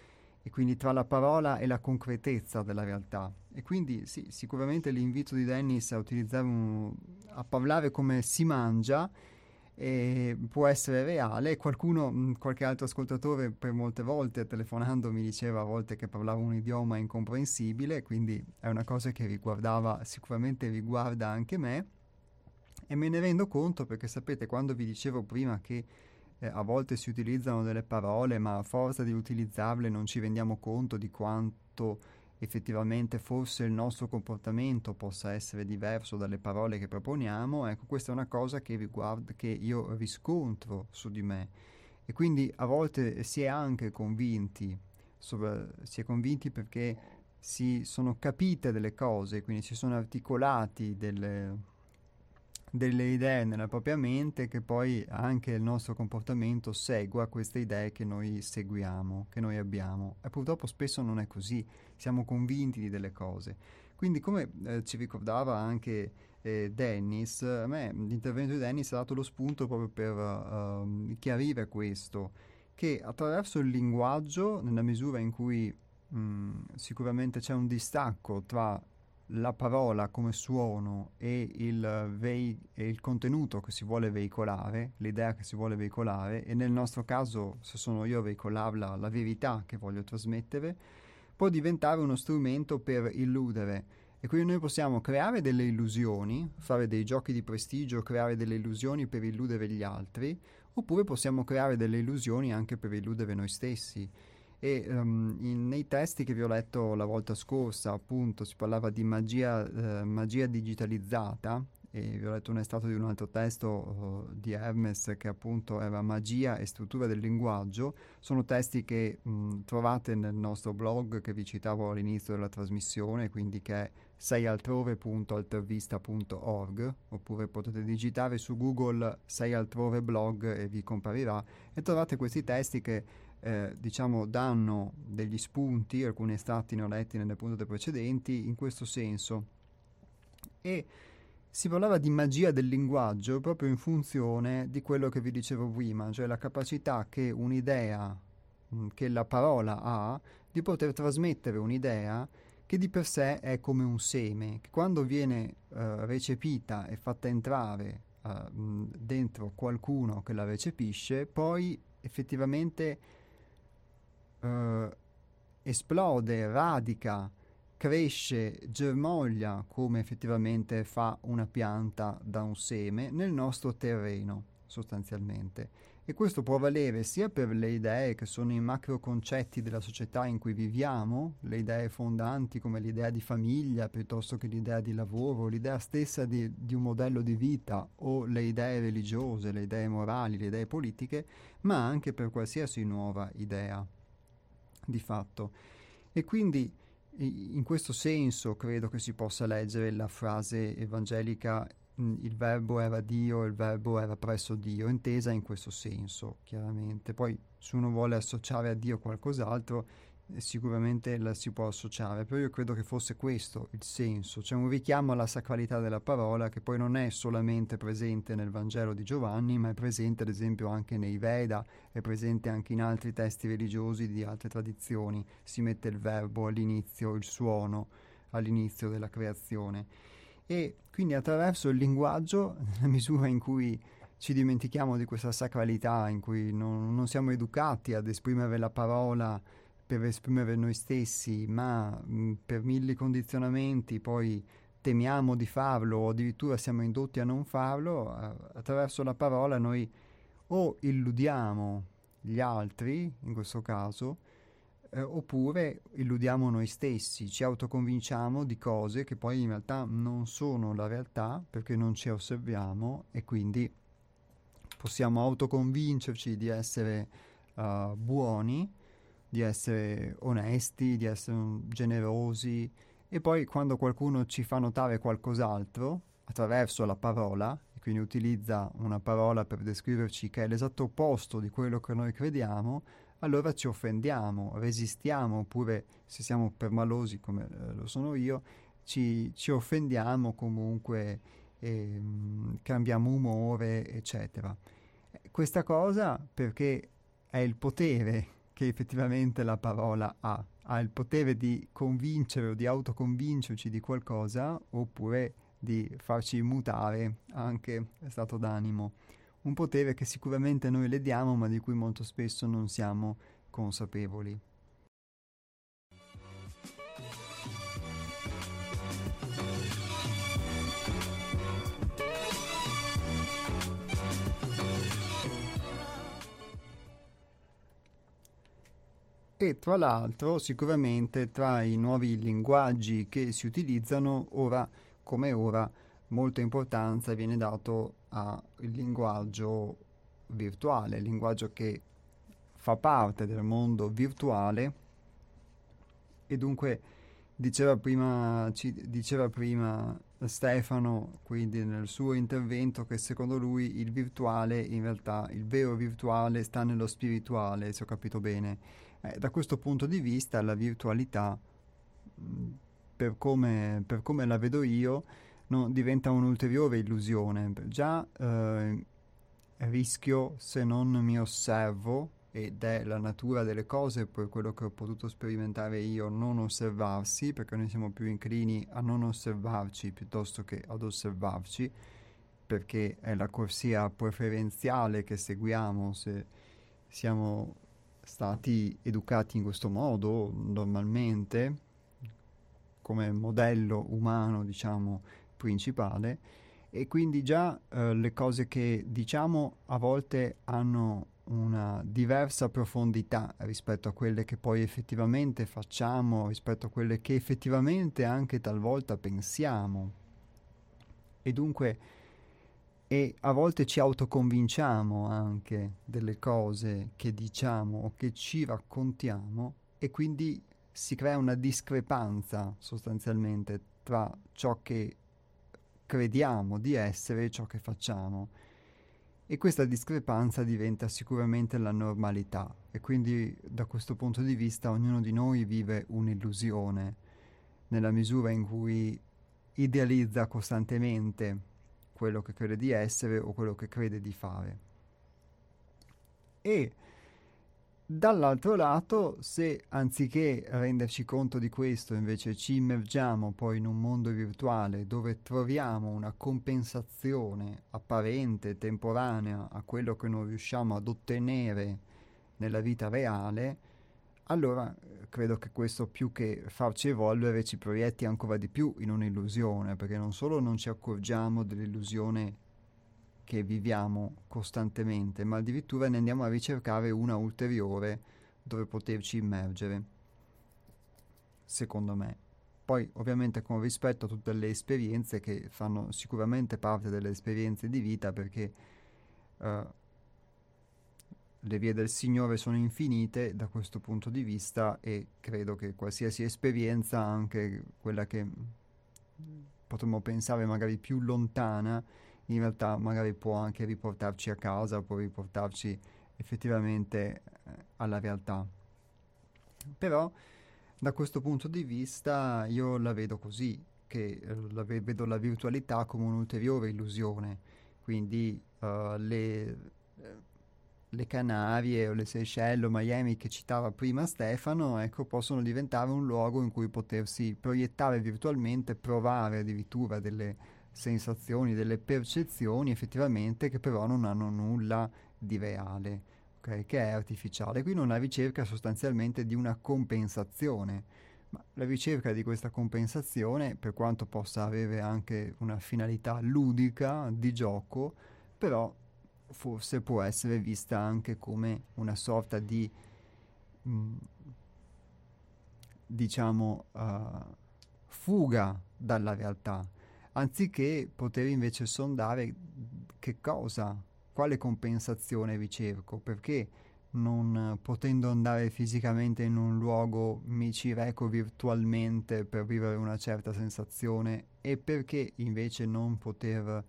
e quindi tra la parola e la concretezza della realtà. E quindi sì, sicuramente l'invito di Dennis a a parlare come si mangia può essere reale. Qualcuno, qualche altro ascoltatore per molte volte telefonando mi diceva a volte che parlavo un idioma incomprensibile, quindi è una cosa che sicuramente riguarda anche me, e me ne rendo conto perché sapete, quando vi dicevo prima che a volte si utilizzano delle parole, ma a forza di utilizzarle non ci rendiamo conto di quanto effettivamente forse il nostro comportamento possa essere diverso dalle parole che proponiamo. Ecco, questa è una cosa che io riscontro su di me. E quindi a volte si è convinti perché si sono capite delle cose, quindi si sono articolati delle idee nella propria mente, che poi anche il nostro comportamento segua queste idee che noi seguiamo, che noi abbiamo. E purtroppo spesso non è così, siamo convinti di delle cose. Quindi, come ci ricordava anche Dennis, a me l'intervento di Dennis ha dato lo spunto proprio per chiarire questo, che attraverso il linguaggio, nella misura in cui sicuramente c'è un distacco tra la parola come suono e il contenuto che si vuole veicolare, l'idea che si vuole veicolare, e nel nostro caso, se sono io a veicolarla, la verità che voglio trasmettere, può diventare uno strumento per illudere. E quindi noi possiamo creare delle illusioni, fare dei giochi di prestigio, creare delle illusioni per illudere gli altri, oppure possiamo creare delle illusioni anche per illudere noi stessi. E nei testi che vi ho letto la volta scorsa, appunto, si parlava di magia digitalizzata, e vi ho letto un estratto di un altro testo di Hermes che appunto era Magia e struttura del linguaggio. Sono testi che trovate nel nostro blog che vi citavo all'inizio della trasmissione, quindi che è seialtrove.altervista.org, oppure potete digitare su Google Sei Altrove blog e vi comparirà, e trovate questi testi che diciamo danno degli spunti. Alcuni estratti ne ho letti nelle puntate precedenti in questo senso, e si parlava di magia del linguaggio proprio in funzione di quello che vi dicevo prima, cioè la capacità che un'idea, che la parola ha, di poter trasmettere un'idea che di per sé è come un seme, che quando viene recepita e fatta entrare dentro qualcuno che la recepisce, poi effettivamente esplode, radica, cresce, germoglia come effettivamente fa una pianta da un seme nel nostro terreno, sostanzialmente. E questo può valere sia per le idee che sono i macro concetti della società in cui viviamo, le idee fondanti come l'idea di famiglia piuttosto che l'idea di lavoro, l'idea stessa di un modello di vita, o le idee religiose, le idee morali, le idee politiche, ma anche per qualsiasi nuova idea di fatto. E quindi in questo senso credo che si possa leggere la frase evangelica il verbo era Dio, il verbo era presso Dio, intesa in questo senso, chiaramente. Poi se uno vuole associare a Dio qualcos'altro, sicuramente la si può associare, però io credo che fosse questo il senso. C'è un richiamo alla sacralità della parola che poi non è solamente presente nel Vangelo di Giovanni, ma è presente ad esempio anche nei Veda, è presente anche in altri testi religiosi di altre tradizioni. Si mette il verbo all'inizio, il suono all'inizio della creazione. E quindi attraverso il linguaggio, nella misura in cui ci dimentichiamo di questa sacralità, in cui non siamo educati ad esprimere la parola per esprimere noi stessi, ma per mille condizionamenti poi temiamo di farlo o addirittura siamo indotti a non farlo, attraverso la parola noi o illudiamo gli altri, in questo caso, oppure illudiamo noi stessi, ci autoconvinciamo di cose che poi in realtà non sono la realtà perché non ci osserviamo, e quindi possiamo autoconvincerci di essere buoni, di essere onesti, di essere generosi, e poi quando qualcuno ci fa notare qualcos'altro attraverso la parola, e quindi utilizza una parola per descriverci che è l'esatto opposto di quello che noi crediamo, allora ci offendiamo, resistiamo, oppure se siamo permalosi come lo sono io, ci offendiamo comunque, cambiamo umore, eccetera. Questa cosa perché è il potere che effettivamente la parola ha il potere di convincere o di autoconvincerci di qualcosa, oppure di farci mutare anche stato d'animo. Un potere che sicuramente noi le diamo, ma di cui molto spesso non siamo consapevoli. E tra l'altro, sicuramente tra i nuovi linguaggi che si utilizzano, ora come ora, molta importanza viene dato al linguaggio virtuale, il linguaggio che fa parte del mondo virtuale. E dunque diceva prima Stefano, quindi nel suo intervento, che secondo lui il virtuale, in realtà il vero virtuale sta nello spirituale, se ho capito bene. Da questo punto di vista la virtualità, per come la vedo io, no, diventa un'ulteriore illusione. Già rischio, se non mi osservo, ed è la natura delle cose, per quello che ho potuto sperimentare io, non osservarsi, perché noi siamo più inclini a non osservarci piuttosto che ad osservarci, perché è la corsia preferenziale che seguiamo se siamo stati educati in questo modo normalmente, come modello umano, diciamo, principale. E quindi già le cose che diciamo a volte hanno una diversa profondità rispetto a quelle che poi effettivamente facciamo, rispetto a quelle che effettivamente anche talvolta pensiamo. E dunque, e a volte ci autoconvinciamo anche delle cose che diciamo o che ci raccontiamo, e quindi si crea una discrepanza sostanzialmente tra ciò che crediamo di essere e ciò che facciamo. E questa discrepanza diventa sicuramente la normalità, e quindi da questo punto di vista ognuno di noi vive un'illusione nella misura in cui idealizza costantemente quello che crede di essere o quello che crede di fare. E dall'altro lato, se anziché renderci conto di questo invece ci immergiamo poi in un mondo virtuale dove troviamo una compensazione apparente, temporanea, a quello che non riusciamo ad ottenere nella vita reale, allora credo che questo, più che farci evolvere, ci proietti ancora di più in un'illusione, perché non solo non ci accorgiamo dell'illusione che viviamo costantemente, ma addirittura ne andiamo a ricercare una ulteriore dove poterci immergere, secondo me. Poi ovviamente con rispetto a tutte le esperienze che fanno sicuramente parte delle esperienze di vita, perché le vie del Signore sono infinite da questo punto di vista, e credo che qualsiasi esperienza, anche quella che potremmo pensare magari più lontana, in realtà magari può anche riportarci a casa, può riportarci effettivamente alla realtà. Però da questo punto di vista io la vedo così, che vedo la virtualità come un'ulteriore illusione, quindi le Canarie o le Seychelles o Miami che citava prima Stefano, ecco, possono diventare un luogo in cui potersi proiettare virtualmente, provare addirittura delle sensazioni, delle percezioni effettivamente, che però non hanno nulla di reale, okay? Che è artificiale. Quindi una ricerca sostanzialmente di una compensazione, ma la ricerca di questa compensazione, per quanto possa avere anche una finalità ludica, di gioco, però forse può essere vista anche come una sorta di diciamo fuga dalla realtà, anziché poter invece sondare che cosa, quale compensazione ricerco, perché non potendo andare fisicamente in un luogo mi ci reco virtualmente per vivere una certa sensazione, e perché invece non poter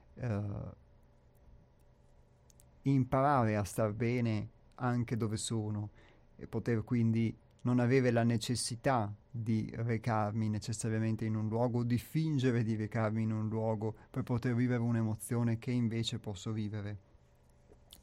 imparare a star bene anche dove sono, e poter quindi non avere la necessità di recarmi necessariamente in un luogo, di fingere di recarmi in un luogo per poter vivere un'emozione che invece posso vivere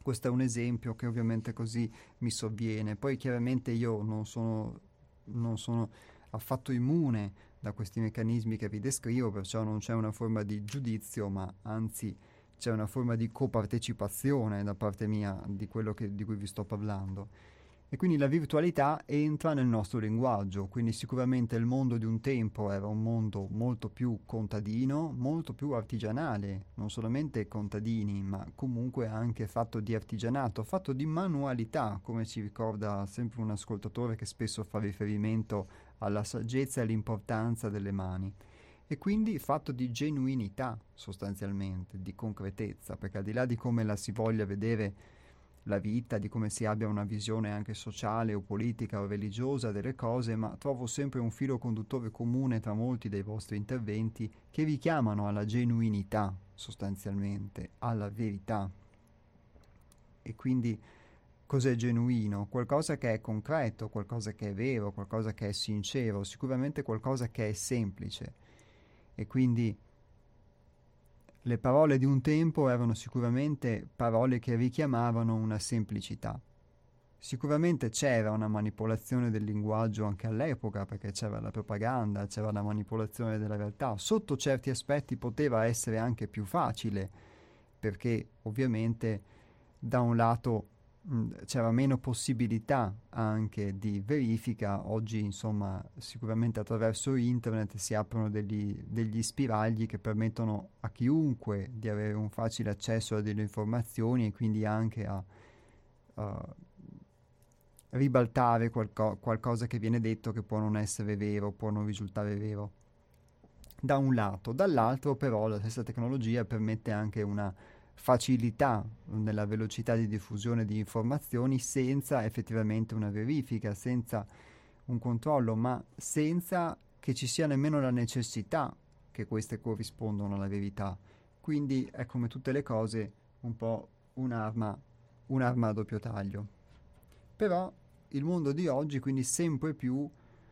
Questo è un esempio che ovviamente così mi sovviene. Poi chiaramente io non sono affatto immune da questi meccanismi che vi descrivo, perciò non c'è una forma di giudizio, ma anzi c'è una forma di copartecipazione da parte mia di quello di cui vi sto parlando. E quindi la virtualità entra nel nostro linguaggio, quindi sicuramente il mondo di un tempo era un mondo molto più contadino, molto più artigianale, non solamente contadini, ma comunque anche fatto di artigianato, fatto di manualità, come ci ricorda sempre un ascoltatore che spesso fa riferimento alla saggezza e all'importanza delle mani. E quindi fatto di genuinità sostanzialmente, di concretezza, perché al di là di come la si voglia vedere la vita, di come si abbia una visione anche sociale o politica o religiosa delle cose, ma trovo sempre un filo conduttore comune tra molti dei vostri interventi che richiamano alla genuinità, sostanzialmente, alla verità. E quindi cos'è genuino? Qualcosa che è concreto, qualcosa che è vero, qualcosa che è sincero, sicuramente qualcosa che è semplice. E quindi le parole di un tempo erano sicuramente parole che richiamavano una semplicità. Sicuramente c'era una manipolazione del linguaggio anche all'epoca, perché c'era la propaganda, c'era la manipolazione della realtà. Sotto certi aspetti poteva essere anche più facile, perché ovviamente da un lato c'era meno possibilità anche di verifica. Oggi insomma sicuramente attraverso internet si aprono degli spiragli che permettono a chiunque di avere un facile accesso a delle informazioni e quindi anche a ribaltare qualcosa che viene detto che può non essere vero, può non risultare vero da un lato. Dall'altro però la stessa tecnologia permette anche una facilità nella velocità di diffusione di informazioni senza effettivamente una verifica, senza un controllo, ma senza che ci sia nemmeno la necessità che queste corrispondano alla verità. Quindi è come tutte le cose un po' un'arma a doppio taglio. Però il mondo di oggi quindi sempre più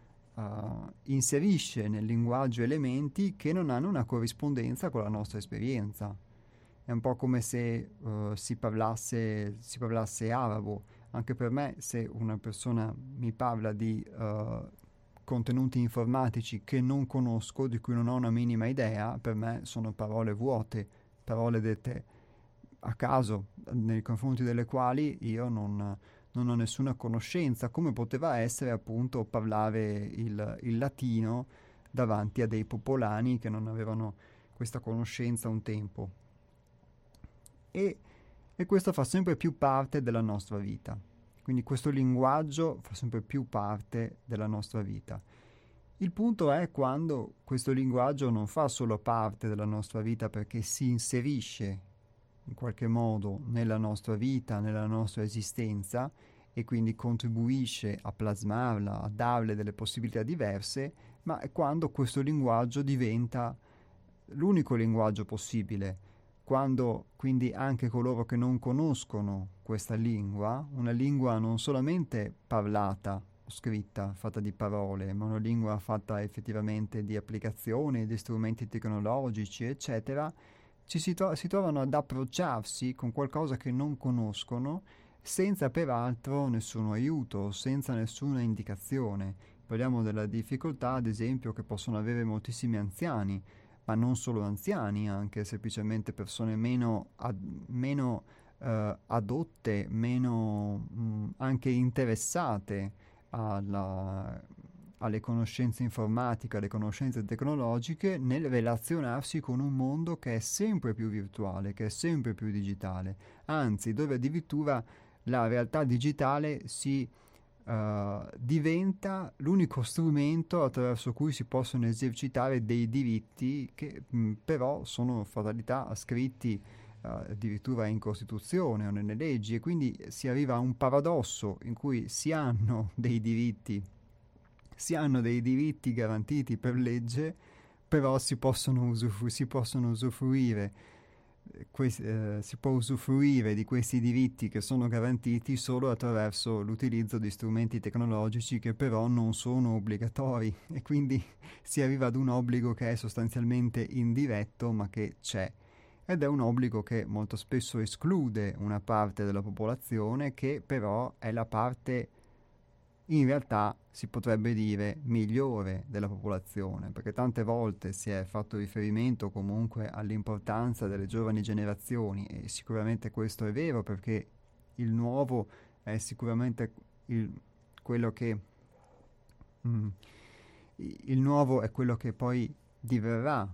inserisce nel linguaggio elementi che non hanno una corrispondenza con la nostra esperienza. È un po' come se si parlasse arabo. Anche per me, se una persona mi parla di contenuti informatici che non conosco, di cui non ho una minima idea, per me sono parole vuote, parole dette a caso, nei confronti delle quali io non ho nessuna conoscenza, come poteva essere appunto parlare il latino davanti a dei popolani che non avevano questa conoscenza un tempo. E questo fa sempre più parte della nostra vita. Quindi questo linguaggio fa sempre più parte della nostra vita. Il punto è quando questo linguaggio non fa solo parte della nostra vita perché si inserisce in qualche modo nella nostra vita, nella nostra esistenza, e quindi contribuisce a plasmarla, a darle delle possibilità diverse, ma è quando questo linguaggio diventa l'unico linguaggio possibile, quando quindi anche coloro che non conoscono questa lingua, una lingua non solamente parlata o scritta, fatta di parole, ma una lingua fatta effettivamente di applicazioni, di strumenti tecnologici, eccetera, si trovano ad approcciarsi con qualcosa che non conoscono, senza peraltro nessun aiuto, senza nessuna indicazione. Parliamo della difficoltà, ad esempio, che possono avere moltissimi anziani, ma non solo anziani, anche semplicemente persone meno adotte, meno anche interessate alle conoscenze informatiche, alle conoscenze tecnologiche, nel relazionarsi con un mondo che è sempre più virtuale, che è sempre più digitale, anzi dove addirittura la realtà digitale diventa l'unico strumento attraverso cui si possono esercitare dei diritti che però sono fatalità scritti addirittura in Costituzione o nelle leggi, e quindi si arriva a un paradosso in cui si hanno dei diritti garantiti per legge, però si può usufruire di questi diritti che sono garantiti solo attraverso l'utilizzo di strumenti tecnologici che però non sono obbligatori, e quindi si arriva ad un obbligo che è sostanzialmente indiretto ma che c'è. ed è un obbligo che molto spesso esclude una parte della popolazione, che però è la parte, in realtà si potrebbe dire, migliore della popolazione, perché tante volte si è fatto riferimento comunque all'importanza delle giovani generazioni, e sicuramente questo è vero, perché il nuovo è sicuramente quello che mm, il nuovo è quello che poi diverrà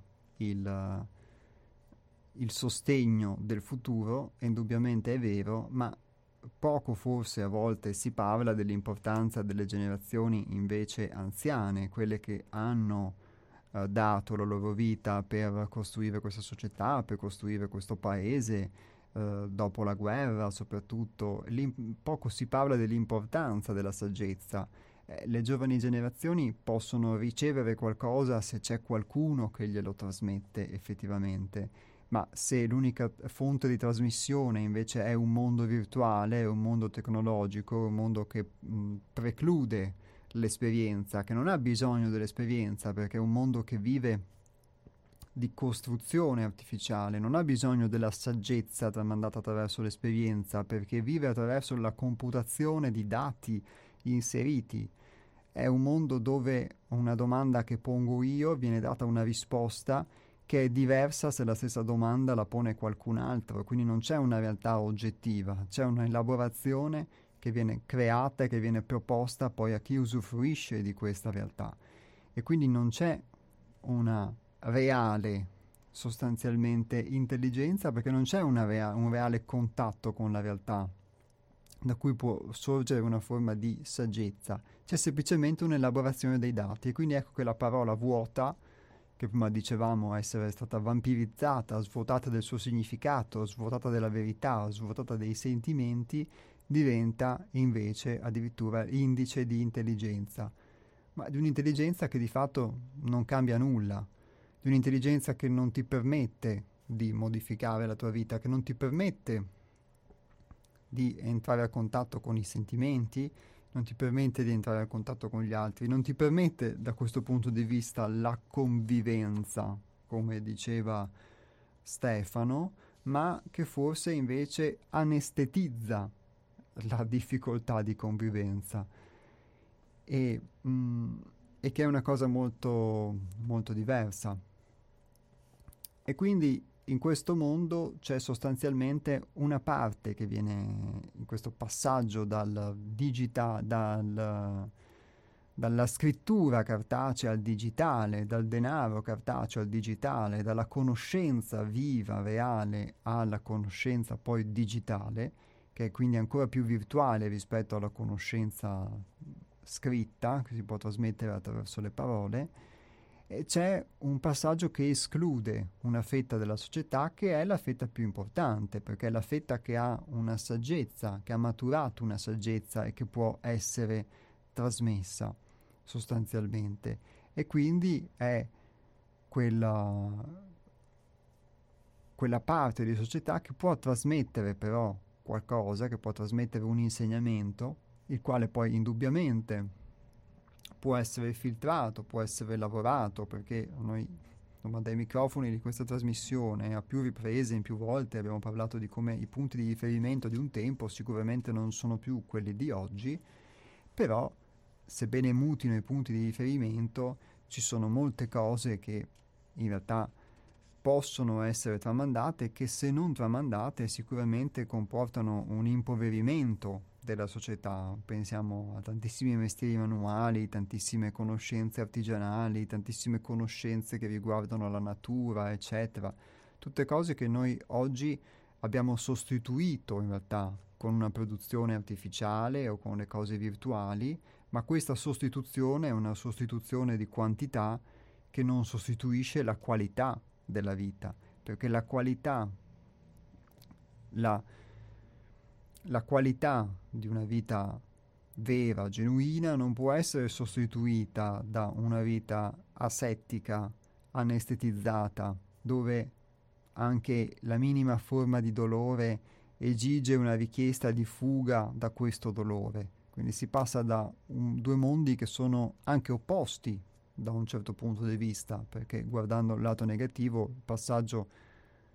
il sostegno del futuro, e indubbiamente è vero, ma poco forse a volte si parla dell'importanza delle generazioni invece anziane, quelle che hanno dato la loro vita per costruire questa società, per costruire questo paese, dopo la guerra soprattutto. Poco si parla dell'importanza della saggezza. Le giovani generazioni possono ricevere qualcosa se c'è qualcuno che glielo trasmette effettivamente, ma se l'unica fonte di trasmissione invece è un mondo virtuale, è un mondo tecnologico, un mondo che preclude l'esperienza, che non ha bisogno dell'esperienza perché è un mondo che vive di costruzione artificiale, non ha bisogno della saggezza tramandata attraverso l'esperienza, perché vive attraverso la computazione di dati inseriti. È un mondo dove a una domanda che pongo io viene data una risposta che è diversa se la stessa domanda la pone qualcun altro, quindi non c'è una realtà oggettiva, c'è un'elaborazione che viene creata e che viene proposta poi a chi usufruisce di questa realtà, e quindi non c'è una reale, sostanzialmente, intelligenza, perché non c'è un reale contatto con la realtà da cui può sorgere una forma di saggezza, c'è semplicemente un'elaborazione dei dati, e quindi ecco che la parola vuota, che prima dicevamo essere stata vampirizzata, svuotata del suo significato, svuotata della verità, svuotata dei sentimenti, diventa invece addirittura indice di intelligenza, ma di un'intelligenza che di fatto non cambia nulla, di un'intelligenza che non ti permette di modificare la tua vita, che non ti permette di entrare a contatto con i sentimenti, non ti permette di entrare a contatto con gli altri, non ti permette da questo punto di vista la convivenza, come diceva Stefano, ma che forse invece anestetizza la difficoltà di convivenza, e, e che è una cosa molto, molto diversa. E quindi in questo mondo c'è sostanzialmente una parte che viene, in questo passaggio dalla scrittura cartacea al digitale, dal denaro cartaceo al digitale, dalla conoscenza viva, reale, alla conoscenza poi digitale, che è quindi ancora più virtuale rispetto alla conoscenza scritta, che si può trasmettere attraverso le parole. E c'è un passaggio che esclude una fetta della società, che è la fetta più importante, perché è la fetta che ha una saggezza, che ha maturato una saggezza e che può essere trasmessa sostanzialmente, e quindi è quella parte di società che può trasmettere però qualcosa, che può trasmettere un insegnamento, il quale poi indubbiamente può essere filtrato, può essere lavorato, perché noi dai microfoni di questa trasmissione a più riprese, in più volte, abbiamo parlato di come i punti di riferimento di un tempo sicuramente non sono più quelli di oggi, però sebbene mutino i punti di riferimento, ci sono molte cose che in realtà possono essere tramandate, che se non tramandate sicuramente comportano un impoverimento della società. Pensiamo a tantissimi mestieri manuali, tantissime conoscenze artigianali, tantissime conoscenze che riguardano la natura, eccetera. Tutte cose che noi oggi abbiamo sostituito in realtà con una produzione artificiale o con le cose virtuali, ma questa sostituzione è una sostituzione di quantità che non sostituisce la qualità della vita, perché la qualità di una vita vera, genuina, non può essere sostituita da una vita asettica, anestetizzata, dove anche la minima forma di dolore esige una richiesta di fuga da questo dolore. Quindi si passa da due mondi che sono anche opposti da un certo punto di vista, perché guardando il lato negativo il passaggio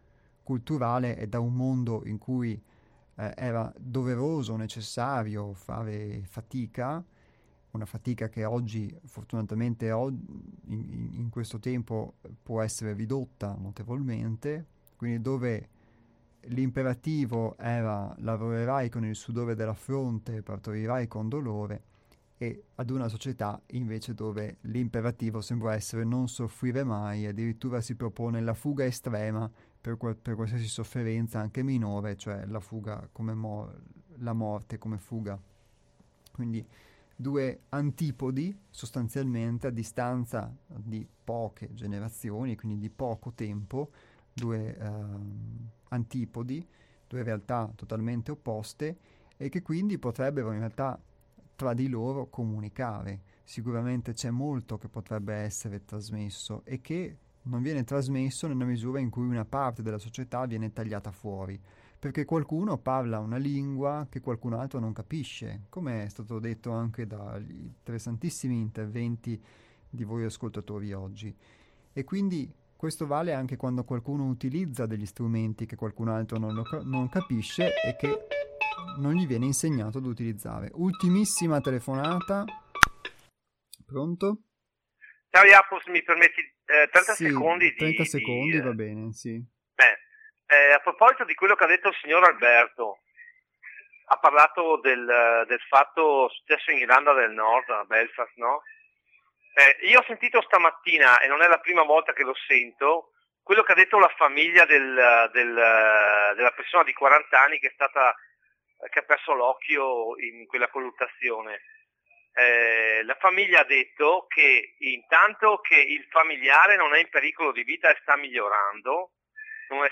culturale è da un mondo in cui era doveroso, necessario fare fatica, una fatica che oggi, fortunatamente, in questo tempo può essere ridotta notevolmente, quindi dove l'imperativo era lavorerai con il sudore della fronte, partorirai con dolore, e ad una società invece dove l'imperativo sembra essere non soffrire mai, addirittura si propone la fuga estrema per qualsiasi sofferenza anche minore, cioè la fuga come la morte come fuga. Quindi due antipodi sostanzialmente a distanza di poche generazioni, quindi di poco tempo, due antipodi, due realtà totalmente opposte e che quindi potrebbero in realtà tra di loro comunicare. Sicuramente c'è molto che potrebbe essere trasmesso e che non viene trasmesso nella misura in cui una parte della società viene tagliata fuori, perché qualcuno parla una lingua che qualcun altro non capisce, come è stato detto anche dagli interessantissimi interventi di voi ascoltatori oggi. E quindi questo vale anche quando qualcuno utilizza degli strumenti che qualcun altro non capisce e che non gli viene insegnato ad utilizzare. Ultimissima telefonata. Pronto? Ciao Jacopo, se mi permetti 30 sì, secondi 30 secondi va bene, sì. A proposito di quello che ha detto il signor Alberto, ha parlato del fatto successo in Irlanda del Nord, a Belfast, no? Io ho sentito stamattina, e non è la prima volta che lo sento, quello che ha detto la famiglia della persona di 40 anni che ha perso l'occhio in quella colluttazione. La famiglia ha detto che intanto che il familiare non è in pericolo di vita e sta migliorando, non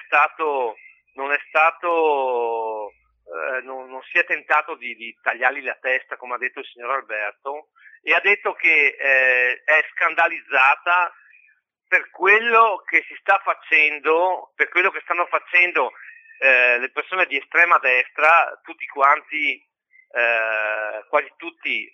si è tentato di tagliargli la testa, come ha detto il signor Alberto, e ha detto che è scandalizzata per quello che si sta facendo, per quello che stanno facendo le persone di estrema destra, tutti quanti, quasi tutti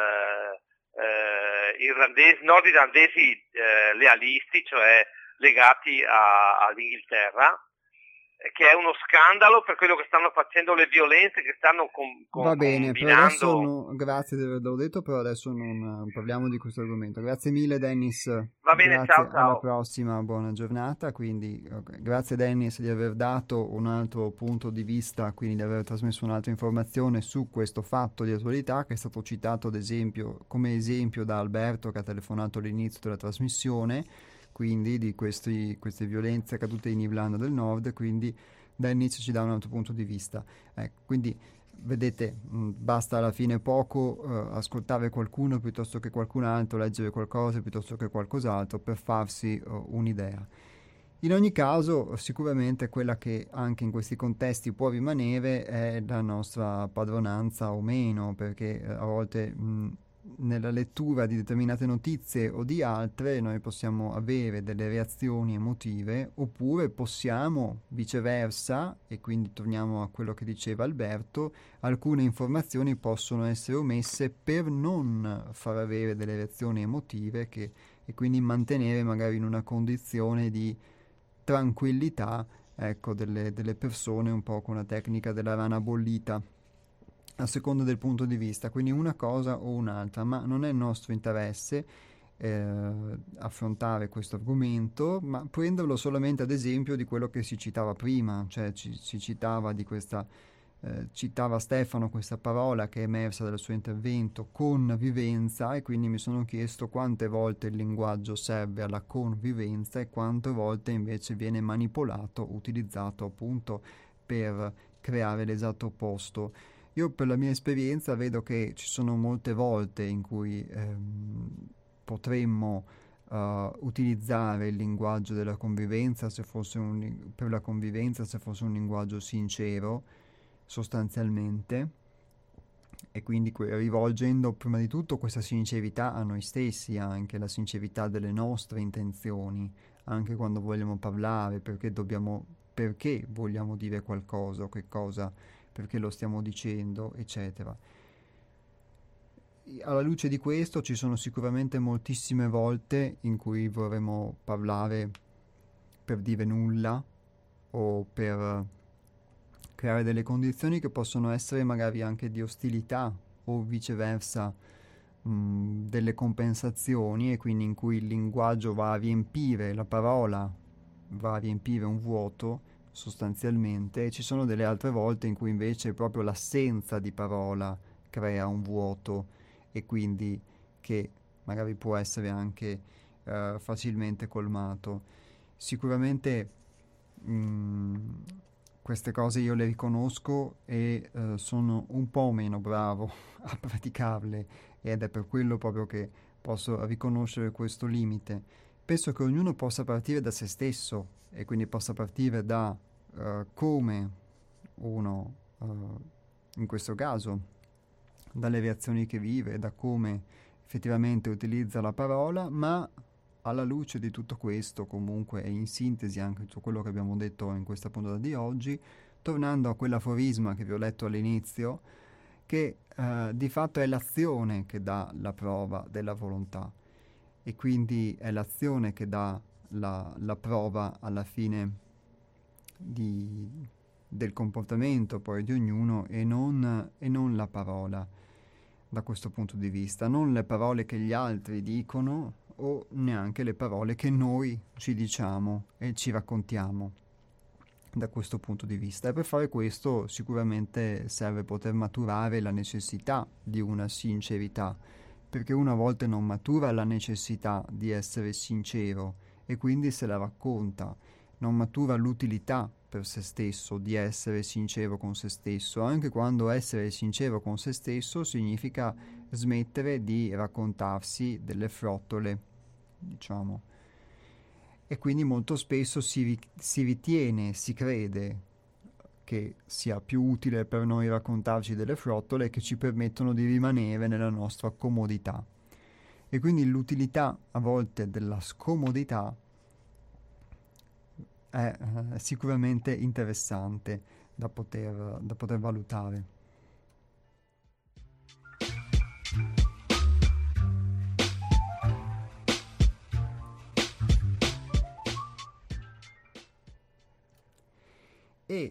nordirlandesi lealisti, cioè legati all'Inghilterra, che è uno scandalo per quello che stanno facendo, le violenze che stanno va bene, combinando. però adesso grazie di averlo detto, però adesso non parliamo di questo argomento. Grazie mille Dennis. Va bene, grazie, ciao. Alla prossima, buona giornata. Quindi grazie Dennis di aver dato un altro punto di vista, quindi di aver trasmesso un'altra informazione su questo fatto di attualità che è stato citato ad esempio come esempio da Alberto, che ha telefonato all'inizio della trasmissione, quindi di queste violenze accadute in Irlanda del Nord. Quindi Dennis ci dà un altro punto di vista. Quindi vedete, basta alla fine poco ascoltare qualcuno piuttosto che qualcun altro, leggere qualcosa piuttosto che qualcos'altro per farsi un'idea. In ogni caso, sicuramente quella che anche in questi contesti può rimanere è la nostra padronanza o meno, perché a volte nella lettura di determinate notizie o di altre noi possiamo avere delle reazioni emotive, oppure possiamo viceversa, e quindi torniamo a quello che diceva Alberto, alcune informazioni possono essere omesse per non far avere delle reazioni emotive e quindi mantenere magari in una condizione di tranquillità, ecco, delle persone, un po' con la tecnica della rana bollita, a seconda del punto di vista, quindi una cosa o un'altra, ma non è nostro interesse affrontare questo argomento, ma prenderlo solamente ad esempio di quello che si citava prima, cioè si citava di questa, citava Stefano questa parola che è emersa dal suo intervento, convivenza, e quindi mi sono chiesto quante volte il linguaggio serve alla convivenza e quante volte invece viene manipolato, utilizzato appunto per creare l'esatto opposto. Io per la mia esperienza vedo che ci sono molte volte in cui potremmo utilizzare il linguaggio della convivenza per la convivenza se fosse un linguaggio sincero, sostanzialmente, e quindi rivolgendo prima di tutto questa sincerità a noi stessi, anche la sincerità delle nostre intenzioni, anche quando vogliamo parlare, perché vogliamo dire qualcosa, che cosa, perché lo stiamo dicendo, eccetera. Alla luce di questo ci sono sicuramente moltissime volte in cui vorremmo parlare per dire nulla, o per creare delle condizioni che possono essere magari anche di ostilità o viceversa delle compensazioni, e quindi in cui il linguaggio va a riempire, la parola va a riempire un vuoto sostanzialmente, e ci sono delle altre volte in cui invece proprio l'assenza di parola crea un vuoto, e quindi che magari può essere anche facilmente colmato. Sicuramente queste cose io le riconosco e sono un po' meno bravo a praticarle, ed è per quello proprio che posso riconoscere questo limite. Penso che ognuno possa partire da se stesso, e quindi possa partire da come uno, in questo caso, dalle reazioni che vive, da come effettivamente utilizza la parola, ma alla luce di tutto questo, comunque, e in sintesi anche tutto quello che abbiamo detto in questa puntata di oggi, tornando a quell'aforisma che vi ho letto all'inizio, che di fatto è l'azione che dà la prova della volontà, e quindi è l'azione che dà la prova alla fine del comportamento poi di ognuno, e non la parola. Da questo punto di vista, non le parole che gli altri dicono, o neanche le parole che noi ci diciamo e ci raccontiamo. Da questo punto di vista, e per fare questo sicuramente serve poter maturare la necessità di una sincerità, perché uno a volte non matura la necessità di essere sincero e quindi se la racconta, non matura l'utilità per se stesso di essere sincero con se stesso, anche quando essere sincero con se stesso significa smettere di raccontarsi delle frottole, diciamo. E quindi molto spesso si ritiene, si crede che sia più utile per noi raccontarci delle frottole che ci permettono di rimanere nella nostra comodità. E quindi l'utilità a volte della scomodità è sicuramente interessante da poter valutare. E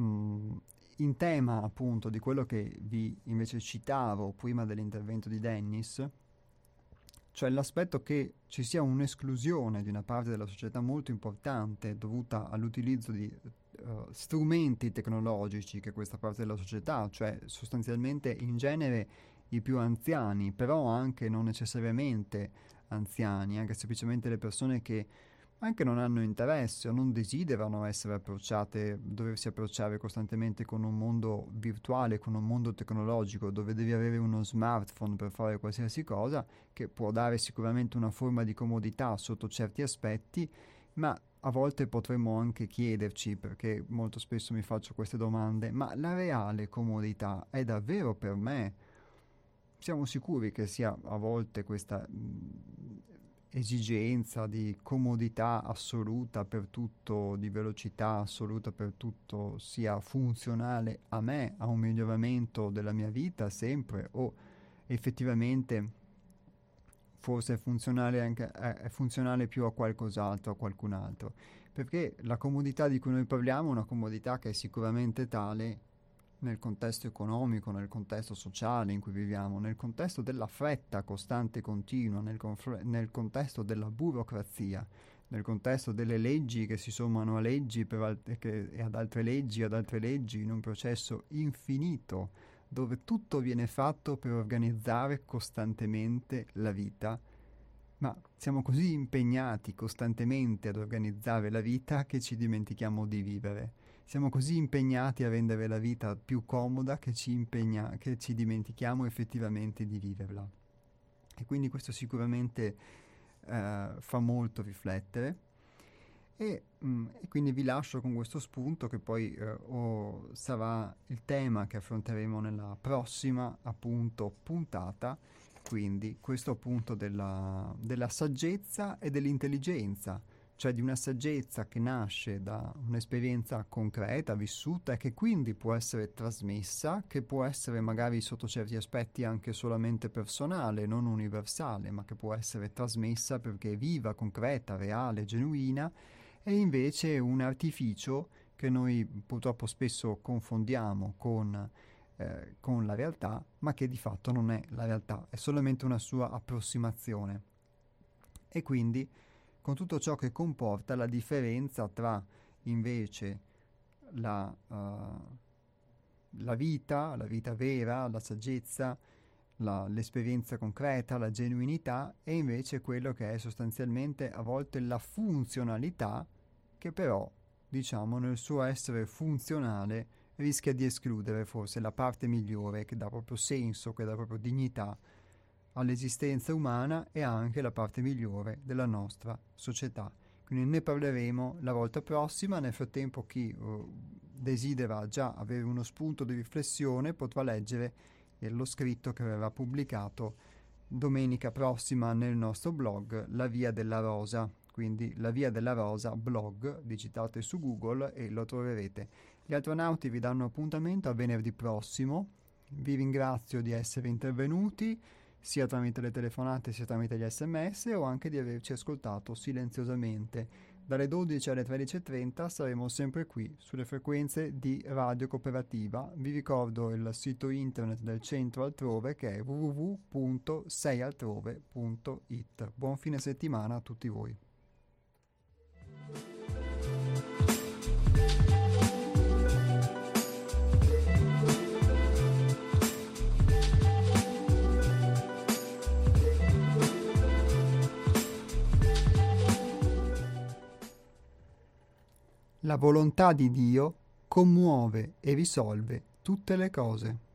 in tema appunto di quello che vi invece citavo prima dell'intervento di Dennis, cioè l'aspetto che ci sia un'esclusione di una parte della società molto importante dovuta all'utilizzo di strumenti tecnologici che questa parte della società, cioè sostanzialmente in genere i più anziani, però anche non necessariamente anziani, anche semplicemente le persone che anche non hanno interesse o non desiderano doversi approcciare costantemente con un mondo virtuale, con un mondo tecnologico, dove devi avere uno smartphone per fare qualsiasi cosa, che può dare sicuramente una forma di comodità sotto certi aspetti, ma a volte potremmo anche chiederci, perché molto spesso mi faccio queste domande, ma la reale comodità è davvero per me? Siamo sicuri che sia a volte questa esigenza di comodità assoluta per tutto, di velocità assoluta per tutto, sia funzionale a me, a un miglioramento della mia vita sempre, o effettivamente forse è funzionale più a qualcos'altro, a qualcun altro? Perché la comodità di cui noi parliamo è una comodità che è sicuramente tale nel contesto economico, nel contesto sociale in cui viviamo, nel contesto della fretta costante e continua, nel contesto della burocrazia, nel contesto delle leggi che si sommano a leggi e ad altre leggi, in un processo infinito, dove tutto viene fatto per organizzare costantemente la vita, ma siamo così impegnati costantemente ad organizzare la vita che ci dimentichiamo di vivere. Siamo così impegnati a rendere la vita più comoda che ci dimentichiamo effettivamente di viverla. E quindi questo sicuramente fa molto riflettere. E quindi vi lascio con questo spunto, che poi sarà il tema che affronteremo nella prossima appunto puntata. Quindi questo appunto della saggezza e dell'intelligenza, cioè di una saggezza che nasce da un'esperienza concreta, vissuta, e che quindi può essere trasmessa, che può essere magari sotto certi aspetti anche solamente personale, non universale, ma che può essere trasmessa perché è viva, concreta, reale, genuina, è invece un artificio che noi purtroppo spesso confondiamo con la realtà, ma che di fatto non è la realtà, è solamente una sua approssimazione. E quindi con tutto ciò che comporta la differenza tra invece la vita vera, la saggezza, l'esperienza concreta, la genuinità, e invece quello che è sostanzialmente a volte la funzionalità, che però, diciamo, nel suo essere funzionale rischia di escludere forse la parte migliore, che dà proprio senso, che dà proprio dignità all'esistenza umana, e anche la parte migliore della nostra società. Quindi ne parleremo la volta prossima. Nel frattempo chi desidera già avere uno spunto di riflessione potrà leggere lo scritto che verrà pubblicato domenica prossima nel nostro blog La Via della Rosa. Quindi La Via della Rosa blog, digitate su Google e lo troverete. Gli astronauti vi danno appuntamento a venerdì prossimo. Vi ringrazio di essere intervenuti sia tramite le telefonate sia tramite gli sms, o anche di averci ascoltato silenziosamente. Dalle 12 alle 13:30 saremo sempre qui sulle frequenze di Radio Cooperativa. Vi ricordo il sito internet del Centro Altrove, che è www.seialtrove.it. Buon fine settimana a tutti voi. La volontà di Dio commuove e risolve tutte le cose.